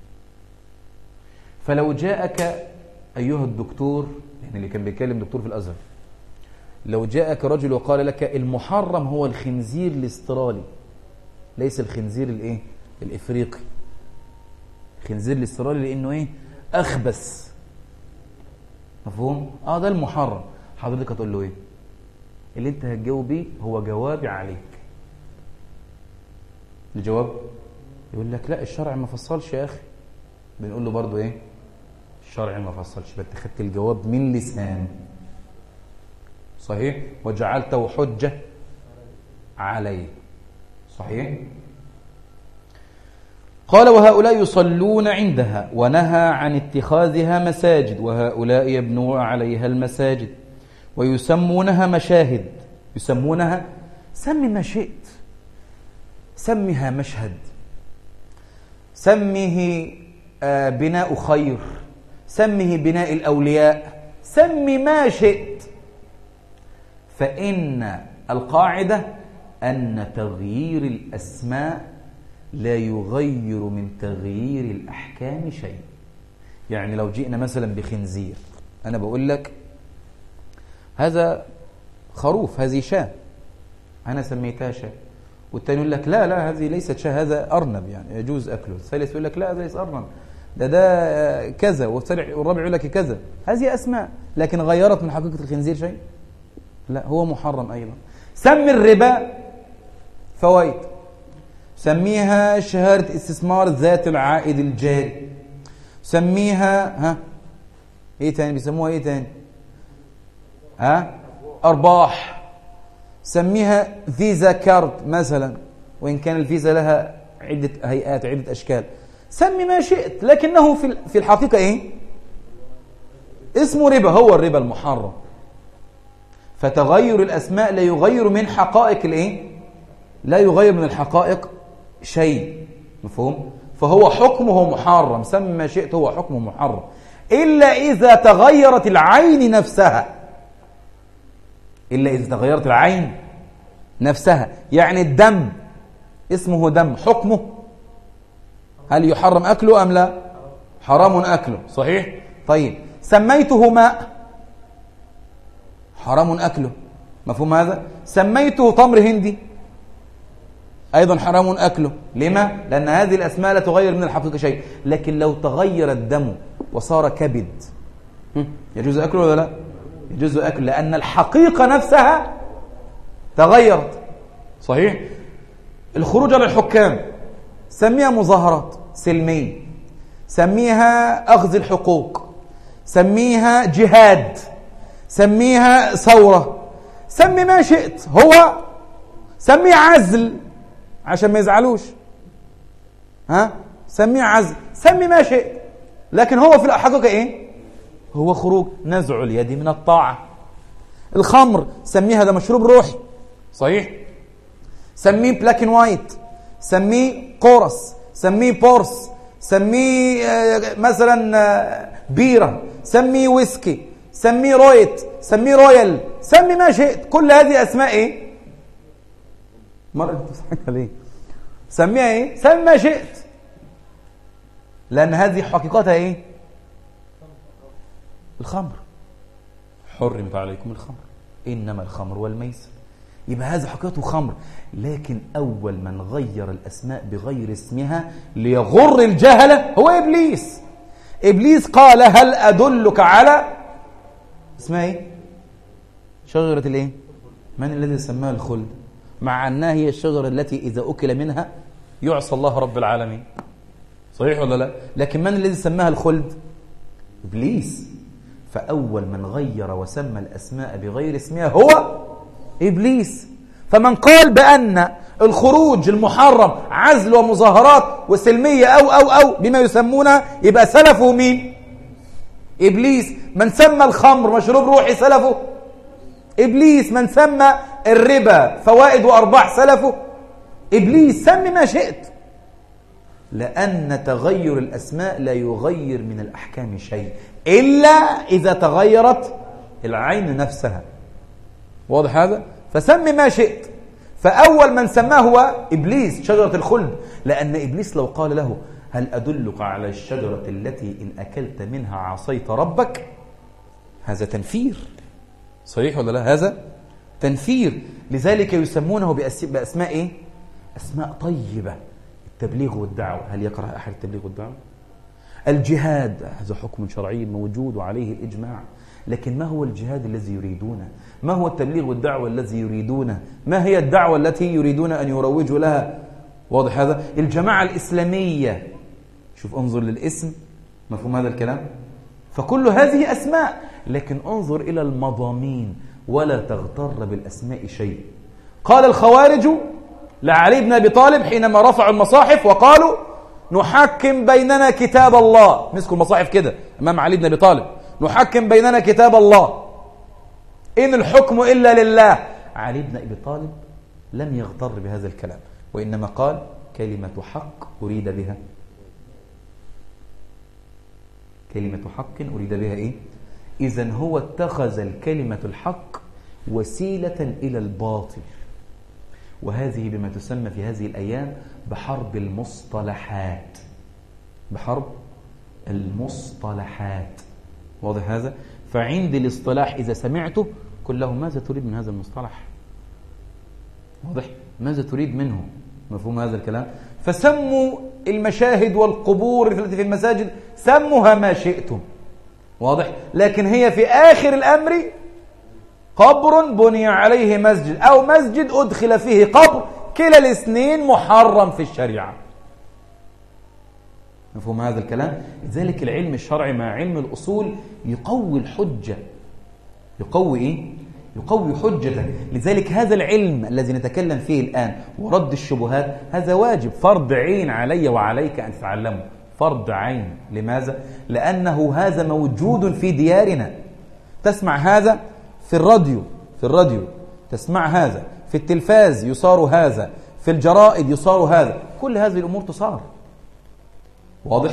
فلو جاءك أيها الدكتور، يعني اللي كان بيكلم دكتور في الأزهر، لو جاءك رجل وقال لك المحرم هو الخنزير الاسترالي ليس الخنزير الإفريقي، الخنزير الاسترالي لأنه أخبث، مفهوم؟ ده المحرم. حضرتك هتقول له اللي انت هتجاوب بيه هو جوابي عليك. الجواب يقول لك لا الشرع ما فصلش يا أخي. بنقول له برضو الشرع ما فصلش، بس خدت الجواب من لسان. صحيح؟ وجعلته حجة عليه. صحيح؟ قال وهؤلاء يصلون عندها ونهى عن اتخاذها مساجد، وهؤلاء يبنون عليها المساجد ويسمونها مشاهد. يسمونها، سمي ما شئت، سمها مشهد، سمه بناء خير، سمه بناء الأولياء، سمي ما شئت، فإن القاعدة أن تغيير الأسماء لا يغير من تغيير الأحكام شيء. يعني لو جئنا مثلا بخنزير، أنا بقول لك هذا خروف، هذه شاة، أنا سميتها شاة، والتاني يقول لك لا هذه ليست شاة، هذا أرنب يعني يجوز أكله، الثالث يقول لك لا هذا ليس أرنب، ده كذا، والرابع يقول لك كذا. هذه أسماء، لكن غيرت من حقيقة الخنزير شيء؟ لا، هو محرم أيضا. سمي الربا فوائد، سميها شهادة استثمار ذات العائد الجاري، سميها ايه تاني بيسموها ايه تاني؟ أرباح، سميها فيزا كارد مثلا، وإن كان الفيزا لها عدة هيئات عدة أشكال، سمي ما شئت، لكنه في الحقيقة ايه؟ اسمه ربا، هو الربا المحرم. فتغير الأسماء لا يغير من حقائق الايه؟ لا يغير من الحقائق شيء، مفهوم؟ فهو حكمه محرم، سمي ما شئت، هو حكمه محرم، إلا إذا تغيرت العين نفسها. إلا إذا تغيرت العين نفسها، يعني الدم اسمه دم، حكمه هل يحرم أكله أم لا؟ حرام أكله، صحيح؟ طيب سميته ماء، حرام أكله، مفهوم هذا؟ سميته تمر هندي، أيضا حرام أكله. لما؟ لأن هذه الأسماء لا تغير من الحقيقة شيء. لكن لو تغير الدم وصار كبد يجوز أكله ولا لا؟ يجوز أكله، لأن الحقيقة نفسها تغيرت. صحيح؟ الخروج على الحكام سميها مظاهرات سلمية، سميها أخذ الحقوق، سميها جهاد، سميها ثورة، سمي ما شئت، هو سميه عزل عشان ما يزعلوش، سميه عزل، سمي ما شئت، لكن هو في الحقيقة ايه؟ هو خروج، نزع اليد من الطاعة. الخمر سميه هذا مشروب روحي، صحيح؟ سميه بلاك اند وايت، سميه قرص، سميه بورس، سميه مثلا بيرة، سميه ويسكي، سميه رويت، سميه رويال، سمي ما شئت، كل هذه أسماء ايه؟ مرة تضحك ليه؟ سميها ايه؟ سمي ما شئت، لأن هذه حقيقتها ايه؟ الخمر، حرمت عليكم الخمر إنما الخمر والميسر، يبقى هذا حقيقته خمر. لكن أول من غير الأسماء بغير اسمها ليغر الجهلة هو إبليس. إبليس قال هل أدلك على اسمها ايه؟ شجرة الايه؟ من الذي سماها الخلد؟ مع أنها هي الشجرة التي إذا أكل منها يعصى الله رب العالمين، صحيح ولا لا؟ لكن من الذي سماها الخلد؟ إبليس. فأول من غير وسمى الأسماء بغير اسمها هو إبليس. فمن قال بأن الخروج المحرم عزل ومظاهرات وسلمية أو بما يسمونها، يبقى سلفه مين؟ إبليس. من سمى الخمر مشروب روحي سلفه إبليس. من سمى الربا فوائد وأرباح سلفه إبليس. سمي ما شئت، لأن تغير الأسماء لا يغير من الأحكام شيء إلا إذا تغيرت العين نفسها. واضح هذا؟ فسمي ما شئت. فأول من سماه هو إبليس شجرة الخلد، لأن إبليس لو قال له هل أدلك على الشجرة التي إن أكلت منها عصيت ربك، هذا تنفير، صحيح ولا لا؟ هذا تنفير. لذلك يسمونه بأسماء إيه؟ أسماء طيبة. التبليغ والدعوة، هل يكره أحد التبليغ والدعوة؟ الجهاد هذا حكم شرعي موجود وعليه الإجماع، لكن ما هو الجهاد الذي يريدونه؟ ما هو التبليغ والدعوة الذي يريدونه؟ ما هي الدعوة التي يريدون أن يروجوا لها؟ واضح هذا؟ الجماعة الإسلامية، شوف انظر للاسم، مفهوم هذا الكلام؟ فكل هذه أسماء، لكن انظر إلى المضامين ولا تغتر بالأسماء شيء. قال الخوارج لعلي بن أبي طالب حينما رفعوا المصاحف وقالوا نحكم بيننا كتاب الله، مسكوا المصاحف كده أمام علي بن أبي طالب، نحكم بيننا كتاب الله إن الحكم إلا لله. علي بن أبي طالب لم يغتر بهذا الكلام، وإنما قال كلمة حق أريد بها، كلمة حق أريد بها إيه؟ إذن هو اتخذ الكلمة الحق وسيلة إلى الباطل، وهذه بما تسمى في هذه الأيام بحرب المصطلحات، بحرب المصطلحات. واضح هذا؟ فعند الاصطلاح إذا سمعته قل له ماذا تريد من هذا المصطلح؟ واضح؟ ماذا تريد منه؟ مفهوم هذا الكلام؟ فسموا المشاهد والقبور التي في المساجد سموها ما شئتم، واضح؟ لكن هي في آخر الأمر قبر بني عليه مسجد أو مسجد أدخل فيه قبر، كلا الاثنين محرم في الشريعة. مفهوم هذا الكلام؟ لذلك العلم الشرعي مع علم الأصول يقوي الحجة، يقوي إيه؟ يقوي حجتك. لذلك هذا العلم الذي نتكلم فيه الآن ورد الشبهات هذا واجب فرض عين علي وعليك أن تتعلمه، فرض عين. لماذا؟ لأنه هذا موجود في ديارنا. تسمع هذا في الراديو تسمع هذا في التلفاز، يصار هذا في الجرائد، يصار هذا، كل هذه الأمور تصار. واضح؟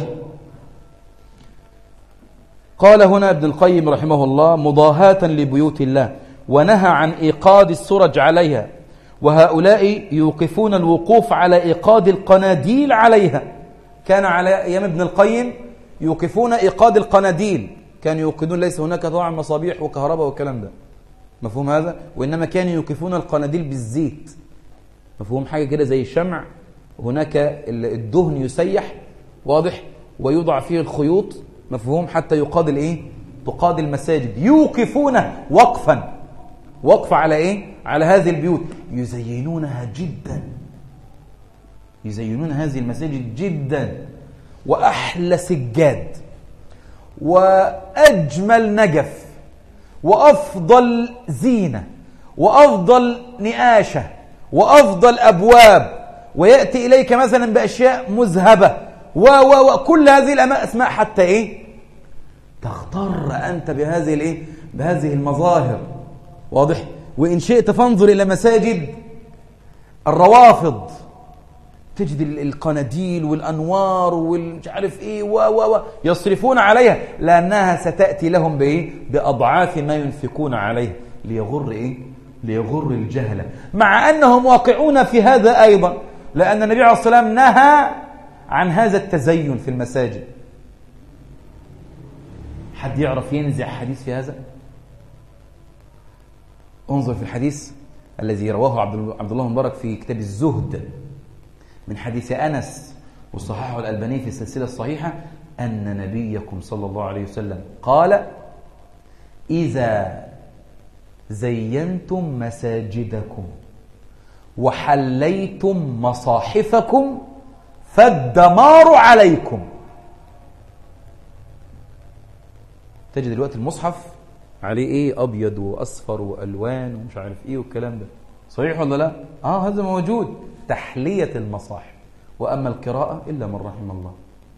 قال هنا ابن القيم رحمه الله مضاهاة لبيوت الله، ونهى عن إيقاد السرج عليها، وهؤلاء يوقفون الوقوف على إيقاد القناديل عليها. كان على أيام ابن القيم يوقفون إيقاد القناديل، كانوا يوقدون، ليس هناك طبعا مصابيح وكهرباء والكلام ده، مفهوم هذا؟ وإنما كانوا يوقفون القناديل بالزيت، مفهوم؟ حاجة كده زي الشمع، هناك الدهن يسيح، واضح؟ ويوضع فيه الخيوط، مفهوم؟ حتى يقاد الإيه؟ تقاد المساجد، يوقفونه وقف على إيه؟ على هذه البيوت، يزينونها جدا، يزينون هذه المساجد جدا، وأحلى سجاد وأجمل نجف وأفضل زينة وأفضل نقاشة وأفضل أبواب، ويأتي إليك مثلا بأشياء مذهبة وكل هذه الأسماء، حتى إيه؟ تغتر أنت بهذه الإيه؟ بهذه المظاهر. واضح؟ وإن شئت فانظر إلى مساجد الروافض، تجد القناديل والأنوار والمش عارف إيه يصرفون عليها، لأنها ستأتي لهم بإيه؟ بأضعاف ما ينفقون عليه، ليغر إيه؟ ليغر الجهلة، مع أنهم واقعون في هذا أيضا، لأن النبي عليه الصلاة والسلام نهى عن هذا التزين في المساجد. حد يعرف ينزع حديث في هذا؟ انظر في الحديث الذي رواه عبد الله المبارك في كتاب الزهد من حديث أنس، وصححه الألباني في السلسلة الصحيحة، أن نبيكم صلى الله عليه وسلم قال: إذا زينتم مساجدكم وحليتم مصاحفكم فالدمار عليكم. تجد دلوقتي المصحف عليه ايه؟ ابيض واصفر والوان ومش عارف ايه والكلام ده، صحيح ولا لا؟ هذا موجود، تحلية المصاحف. واما القراءة الا من رحم الله.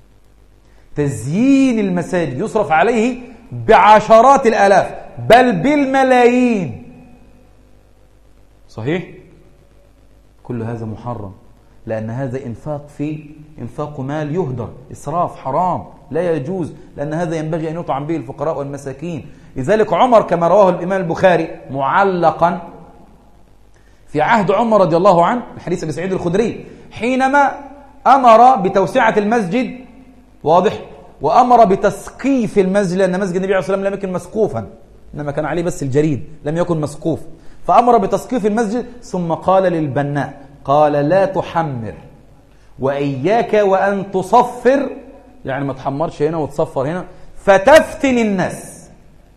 تزيين المساجد يصرف عليه بعشرات الالاف بل بالملايين، صحيح؟ كل هذا محرم، لأن هذا إنفاق مال يهدر، إسراف حرام لا يجوز، لأن هذا ينبغي أن يطعم به الفقراء والمساكين. لذلك عمر كما رواه الإمام البخاري معلقا في عهد عمر رضي الله عنه، حديث أبي سعيد الخدري، حينما أمر بتوسعة المسجد، واضح؟ وأمر بتسقيف المسجد، لأن مسجد النبي عليه الصلاة والسلام لم يكن مسقوفا، إنما كان عليه بس الجريد، لم يكن مسقوف، فأمر بتسقيف المسجد. ثم قال للبناء، قال: لا تحمر، وإياك وأن تصفر، يعني ما تحمرش هنا وتصفر هنا فتفتن الناس.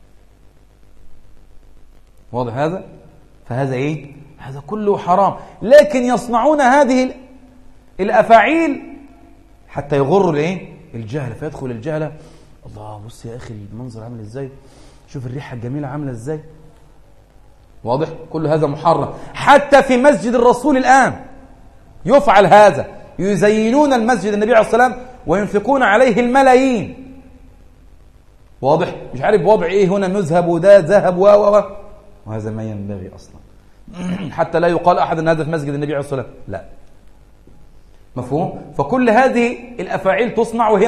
واضح هذا؟ فهذا إيه؟ هذا كله حرام، لكن يصنعون هذه الأفاعيل حتى يغروا الإيه؟ الجهل، فيدخل الجهل: الله، بص يا أخي المنظر عامل إزاي، شوف الريحة الجميلة عاملة إزاي، واضح؟ كل هذا محرم. حتى في مسجد الرسول الآن يفعل هذا، يزينون المسجد النبي عليه الصلاة والسلام وينفقون عليه الملايين. واضح؟ مش عارف وضع ايه هنا، مذهب وده ذهب وهذا ما ينبغي اصلا. حتى لا يقال احد ان هذا في مسجد النبي عليه الصلاة والسلام، لا. مفهوم؟ فكل هذه الافاعيل تصنع وهي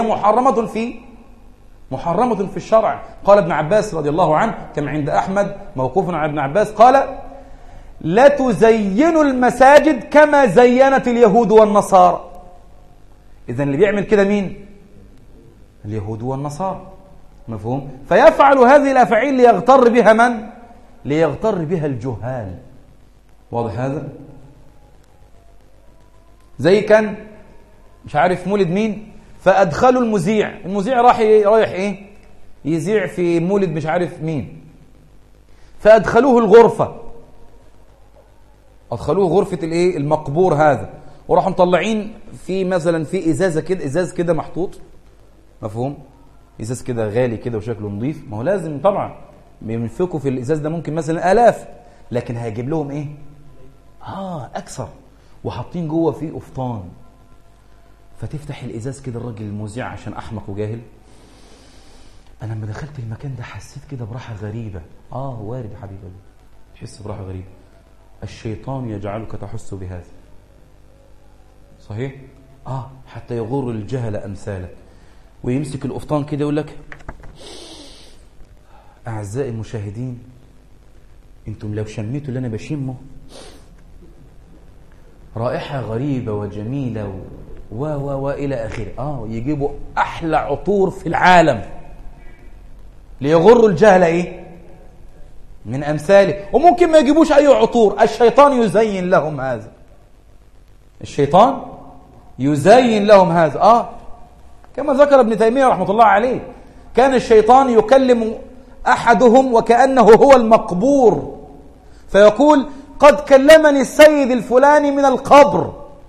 محرمة في الشرع. قال ابن عباس رضي الله عنه كما عند احمد موقوف على ابن عباس قال: لا تزينوا المساجد كما زينت اليهود والنصارى. اذا اللي بيعمل كده مين؟ اليهود والنصارى. مفهوم؟ فيفعل هذه الافاعيل ليغتر بها من؟ ليغتر بها الجهال. واضح هذا؟ زي كان مش عارف مولد مين، فادخلوا المذيع رايح ايه؟ يذيع في مولد مش عارف مين، فادخلوه الغرفة، ادخلوه غرفة الايه؟ المقبور هذا، وراحوا مطلعين في مثلا في ازاز كده محطوط. مفهوم؟ ازاز كده غالي كده وشكله نظيف، ما هو لازم طبعا بينفقوا في الازاز ده ممكن مثلا آلاف، لكن هيجيب لهم ايه؟ اكثر. وحاطين جوه فيه قفطان، فتفتح الازاز كده الراجل المذيع عشان احمق وجاهل: انا لما دخلت المكان ده حسيت كده براحه غريبه. وارد يا حبيبي تحس براحه غريبه، الشيطان يجعلك تحس بهذا. صحيح؟ حتى يغر الجهل امثالك. ويمسك القفطان كده يقول لك: اعزائي المشاهدين، انتم لو شميتوا اللي انا بشمه، رائحه غريبه وجميله والى اخره. يجيبوا احلى عطور في العالم ليغروا الجهل ايه؟ من امثاله. وممكن ما يجيبوش اي عطور، الشيطان يزين لهم هذا. الشيطان يزين لهم هذا. كما ذكر ابن تيمية رحمة الله عليه، كان الشيطان يكلم أحدهم وكأنه هو المقبور، فيقول: قد كلمني السيد الفلاني من القبر.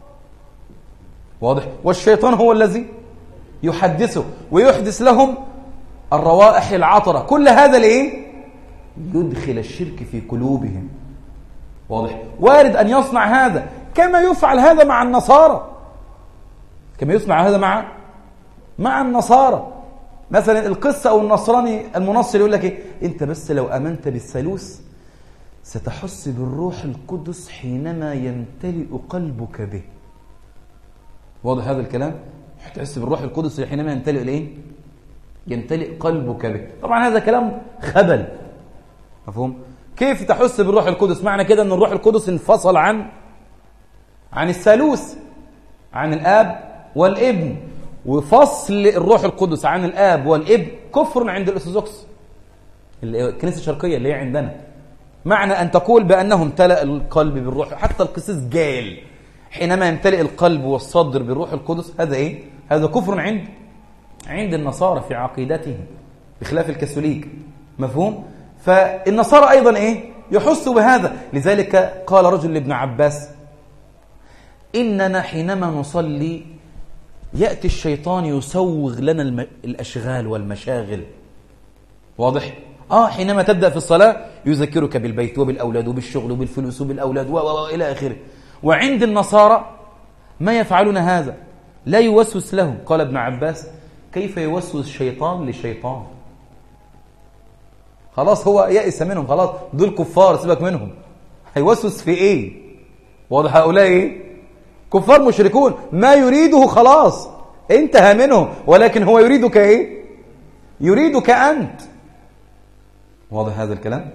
واضح؟ والشيطان هو الذي يحدثه ويحدث لهم الروائح العطرة. كل هذا لإيه؟ يدخل الشرك في قلوبهم. واضح؟ وارد أن يصنع هذا كما يفعل هذا مع النصارى، كما يصنع هذا مع النصارى. مثلا القصة أو النصراني المنصر يقول لك إيه؟ أنت بس لو أمنت بالثالوث ستحس بالروح القدس حينما يمتلئ قلبك به. واضح هذا الكلام؟ تحس بالروح القدس حينما يمتلئ الايه؟ يمتلئ قلبك به. طبعا هذا كلام خبل. مفهوم؟ كيف تحس بالروح القدس؟ معنى كده ان الروح القدس انفصل عن الثالوث، عن الاب والابن. وفصل الروح القدس عن الاب والابن كفر عند الارثوذكس، الكنيسه الشرقيه اللي هي عندنا. معنى ان تقول بانه امتلأ القلب بالروح، حتى القسيس قال حينما يمتلئ القلب والصدر بالروح القدس، هذا ايه؟ هذا كفر عند النصارى في عقيدتهم، بخلاف الكاثوليك. مفهوم؟ فالنصارى ايضا ايه؟ يحسوا بهذا. لذلك قال رجل لابن عباس: اننا حينما نصلي ياتي الشيطان يسوغ لنا الاشغال والمشاغل. واضح؟ حينما تبدا في الصلاه يذكرك بالبيت وبالاولاد وبالشغل وبالفلوس وبالاولاد والى اخره. وعند النصارى ما يفعلون هذا، لا يوسوس لهم. قال ابن عباس: كيف يوسوس شيطان لشيطان؟ خلاص هو يأس منهم، خلاص دول كفار، سيبك منهم. هيوسوس في ايه؟ واضح؟ هؤلاء ايه؟ كفار مشركون، ما يريده خلاص انتهى منهم، ولكن هو يريدك ايه؟ يريدك انت. واضح هذا الكلام؟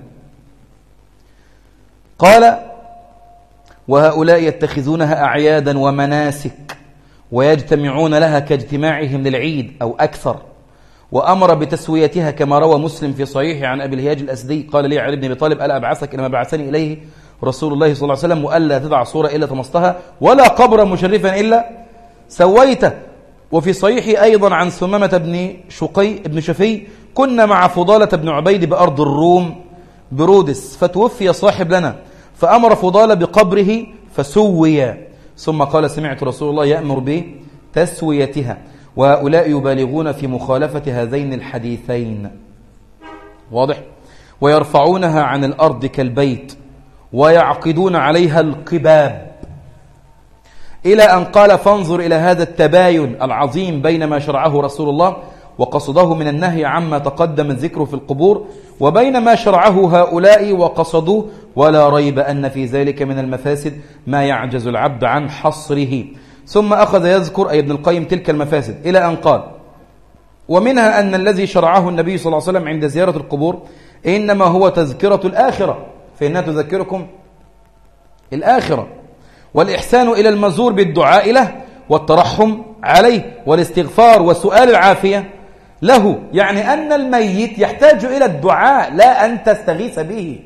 قال: وهؤلاء يتخذونها أعيادا ومناسك ويجتمعون لها كاجتماعهم للعيد أو أكثر، وأمر بتسويتها كما روى مسلم في صحيحه عن أبي الهياج الأسدي قال لي علي بن أبي طالب: ألا أبعثك إلى ما بعثني إليه رسول الله صلى الله عليه وسلم، وألا تدع صورة إلا طمستها ولا قبرا مشرفا إلا سويته. وفي صحيح أيضا عن ثمامة بن شفي: كنا مع فضالة بن عبيد بأرض الروم برودس، فتوفي صاحب لنا، فأمر فضالة بقبره فسوي، ثم قال: سمعت رسول الله يأمر بتسويتها. وهؤلاء يبالغون في مخالفة هذين الحديثين. واضح؟ ويرفعونها عن الأرض كالبيت ويعقدون عليها القباب، إلى أن قال: فانظر إلى هذا التباين العظيم بين ما شرعه رسول الله وقصده من النهي عما تقدم الذكر في القبور وبين ما شرعه هؤلاء وقصدوه، ولا ريب أن في ذلك من المفاسد ما يعجز العبد عن حصره. ثم أخذ يذكر أي ابن القيم تلك المفاسد إلى أن قال: ومنها أن الذي شرعه النبي صلى الله عليه وسلم عند زيارة القبور إنما هو تذكرة الآخرة، فإنها تذكركم الآخرة، والإحسان إلى المزور بالدعاء له والترحم عليه والاستغفار وسؤال العافية له، يعني أن الميت يحتاج إلى الدعاء لا أن تستغيث به.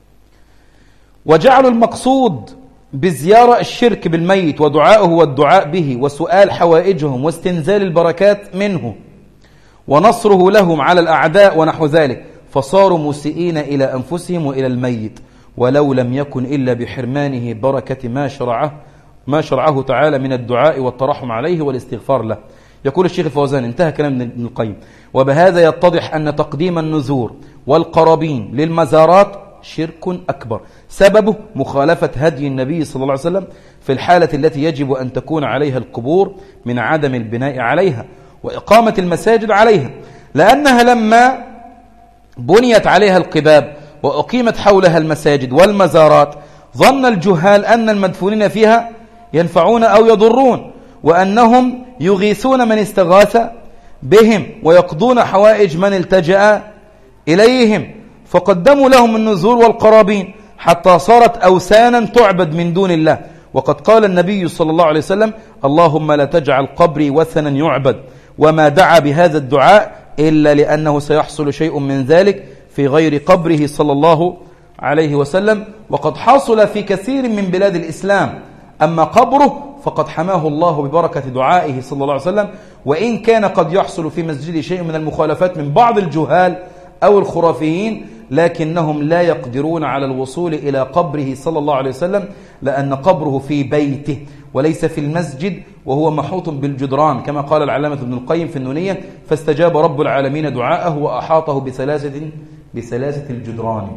وجعلوا المقصود بالزيارة الشرك بالميت ودعائه والدعاء به وسؤال حوائجهم واستنزال البركات منه ونصره لهم على الأعداء ونحو ذلك، فصاروا مسيئين إلى أنفسهم وإلى الميت، ولو لم يكن إلا بحرمانه بركة ما شرعه تعالى من الدعاء والترحم عليه والاستغفار له. يقول الشيخ الفوزان: انتهى كلام ابن القيم: وبهذا يتضح أن تقديم النذور والقرابين للمزارات شرك أكبر، سببه مخالفة هدي النبي صلى الله عليه وسلم في الحالة التي يجب أن تكون عليها القبور من عدم البناء عليها وإقامة المساجد عليها، لأنها لما بنيت عليها القباب وأقيمت حولها المساجد والمزارات ظن الجهال أن المدفونين فيها ينفعون أو يضرون، وأنهم يغيثون من استغاث بهم ويقضون حوائج من التجأ إليهم، فقدموا لهم النذور والقرابين حتى صارت أوثانا تعبد من دون الله. وقد قال النبي صلى الله عليه وسلم: اللهم لا تجعل قبري وثنا يعبد، وما دعا بهذا الدعاء إلا لأنه سيحصل شيء من ذلك في غير قبره صلى الله عليه وسلم، وقد حصل في كثير من بلاد الإسلام، أما قبره فقد حماه الله ببركة دعائه صلى الله عليه وسلم، وإن كان قد يحصل في مسجد شيء من المخالفات من بعض الجهال أو الخرافيين، لكنهم لا يقدرون على الوصول إلى قبره صلى الله عليه وسلم، لأن قبره في بيته وليس في المسجد، وهو محوط بالجدران كما قال العلامة ابن القيم في النونية: فاستجاب رب العالمين دعاءه وأحاطه بثلاثة الجدران.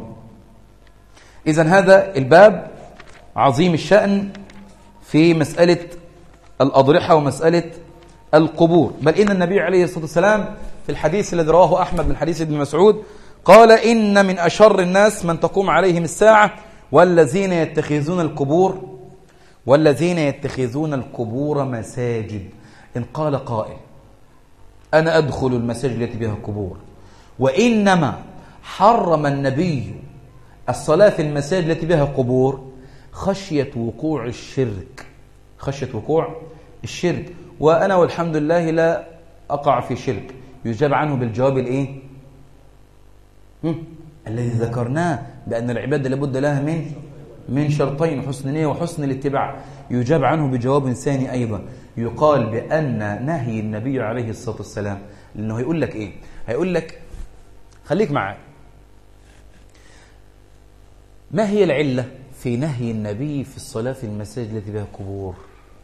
إذن هذا الباب عظيم الشأن في مسألة الأضرحة ومسألة القبور، بل إن النبي عليه الصلاة والسلام في الحديث الذي رواه أحمد من حديث ابن مسعود قال: إن من أشر الناس من تقوم عليهم الساعة والذين يتخذون القبور مساجد. إن قال قائل: أنا أدخل المساجد التي بها قبور، وإنما حرم النبي الصلاة في المساجد التي بها قبور خشية وقوع الشرك، وأنا والحمد لله لا أقع في شرك. يجاب عنه بالجواب الذي ذكرناه، بأن العبادة لابد لها من شرطين: حسن النية وحسن الاتباع. يجاب عنه بجواب ثاني أيضا، يقال بأن نهي النبي عليه الصلاة والسلام، لأنه هيقول لك إيه؟ هيقول لك خليك معي، ما هي العلة في نهي النبي في الصلاة في المساجد التي بها قبور؟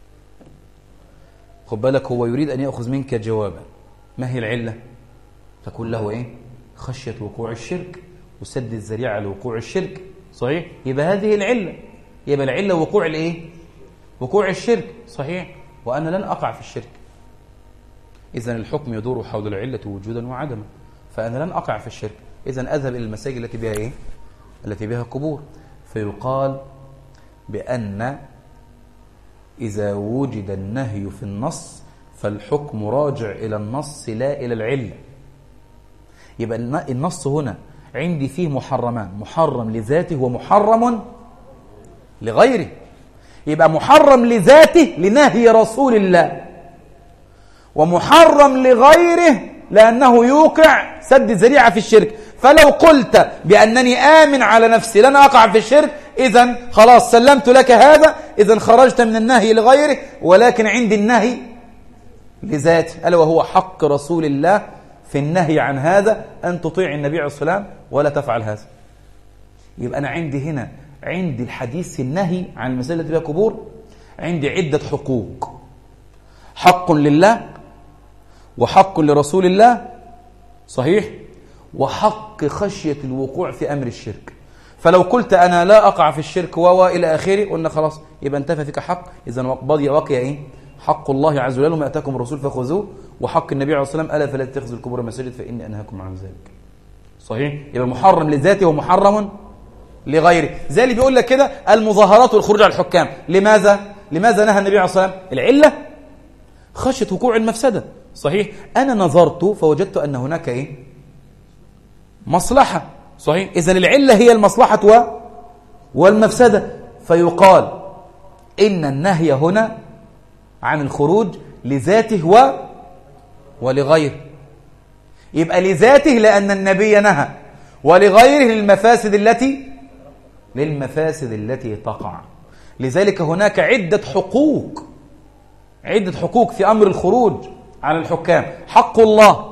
خد بالك، هو يريد أن يأخذ منك جوابا. ما هي العلة؟ تقول له إيه؟ خشية وقوع الشرك وسد الذريعة لوقوع الشرك. صحيح؟ يبقى هذه العلة، يبقى العلة وقوع الإيه؟ وقوع الشرك. صحيح؟ وأنا لن أقع في الشرك، إذن الحكم يدور حول العلة وجودا وعدما، فأنا لن أقع في الشرك، إذن أذهب إلى المساجد التي بها إيه؟ التي بها قبور. فيقال بأن إذا وجد النهي في النص فالحكم راجع إلى النص لا إلى العلة. يبقى النص هنا عندي فيه محرمان: محرم لذاته ومحرم لغيره. يبقى محرم لذاته لنهي رسول الله، ومحرم لغيره لأنه يوقع سد ذريعة في الشرك. فلو قلت بأنني آمن على نفسي لن أقع في الشرك، إذن خلاص سلمت لك هذا، إذن خرجت من النهي لغيره، ولكن عندي النهي لذاته، ألا وهو حق رسول الله في النهي عن هذا، أن تطيع النبي عليه الصلاة والسلام ولا تفعل هذا. يبقى أنا عندي الحديث النهي عن المسألة التي بها قبور، عندي عدة حقوق: حق لله، وحق لرسول الله، صحيح، وحق خشية الوقوع في أمر الشرك. فلو قلت أنا لا أقع في الشرك إلى آخره، قلنا خلاص يبقى انتفى فيك حق. إذا بقي إيه؟ حق الله عز وجل، وما أتاكم الرسول فخذوه، وحق النبي عليه الصلاة والسلام ألا فلا تتخذوا القبور مساجد فإني أنهاكم عن ذلك. صحيح؟ يبقى محرم لذاته ومحرم لغيره. زي اللي بيقول لك كده المظاهرات والخروج على الحكام. لماذا نهى النبي عليه الصلاة والسلام؟ العلة خشية وقوع المفسدة. صحيح؟ أنا نظرت فوجدت أن هناك إيه؟ مصلحة. صحيح؟ إذن العلة هي المصلحة والمفسدة، فيقال إن النهي هنا عن الخروج لذاته ولغيره. يبقى لذاته لأن النبي نهى، ولغيره للمفاسد التي تقع. لذلك هناك عدة حقوق في أمر الخروج على الحكام. حق الله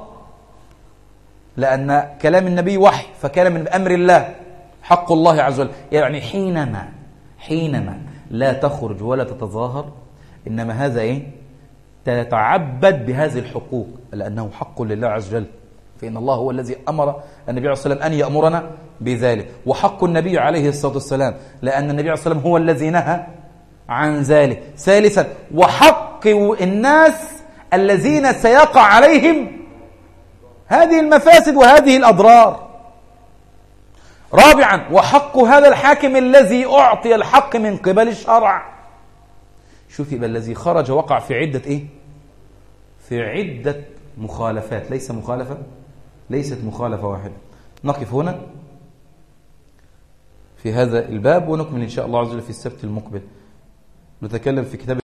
لأن كلام النبي وحي، فكلام من أمر الله. حق الله عز وجل يعني حينما لا تخرج ولا تتظاهر، إنما هذا إيه؟ تتعبد بهذه الحقوق لأنه حق لله عز وجل، فإن الله هو الذي أمر النبي عليه الصلاة والسلام أن يأمرنا بذلك. وحق النبي عليه الصلاة والسلام لأن النبي عليه الصلاة والسلام هو الذي نهى عن ذلك. ثالثا وحق الناس الذين سيقع عليهم هذه المفاسد وهذه الأضرار. رابعا وحق هذا الحاكم الذي أعطي الحق من قبل الشرع. شوف يبقى الذي خرج وقع في عدة إيه؟ في عدة مخالفات، ليست مخالفة واحدة. نقف هنا في هذا الباب ونكمل إن شاء الله عز وجل في السبت المقبل. نتكلم في كتاب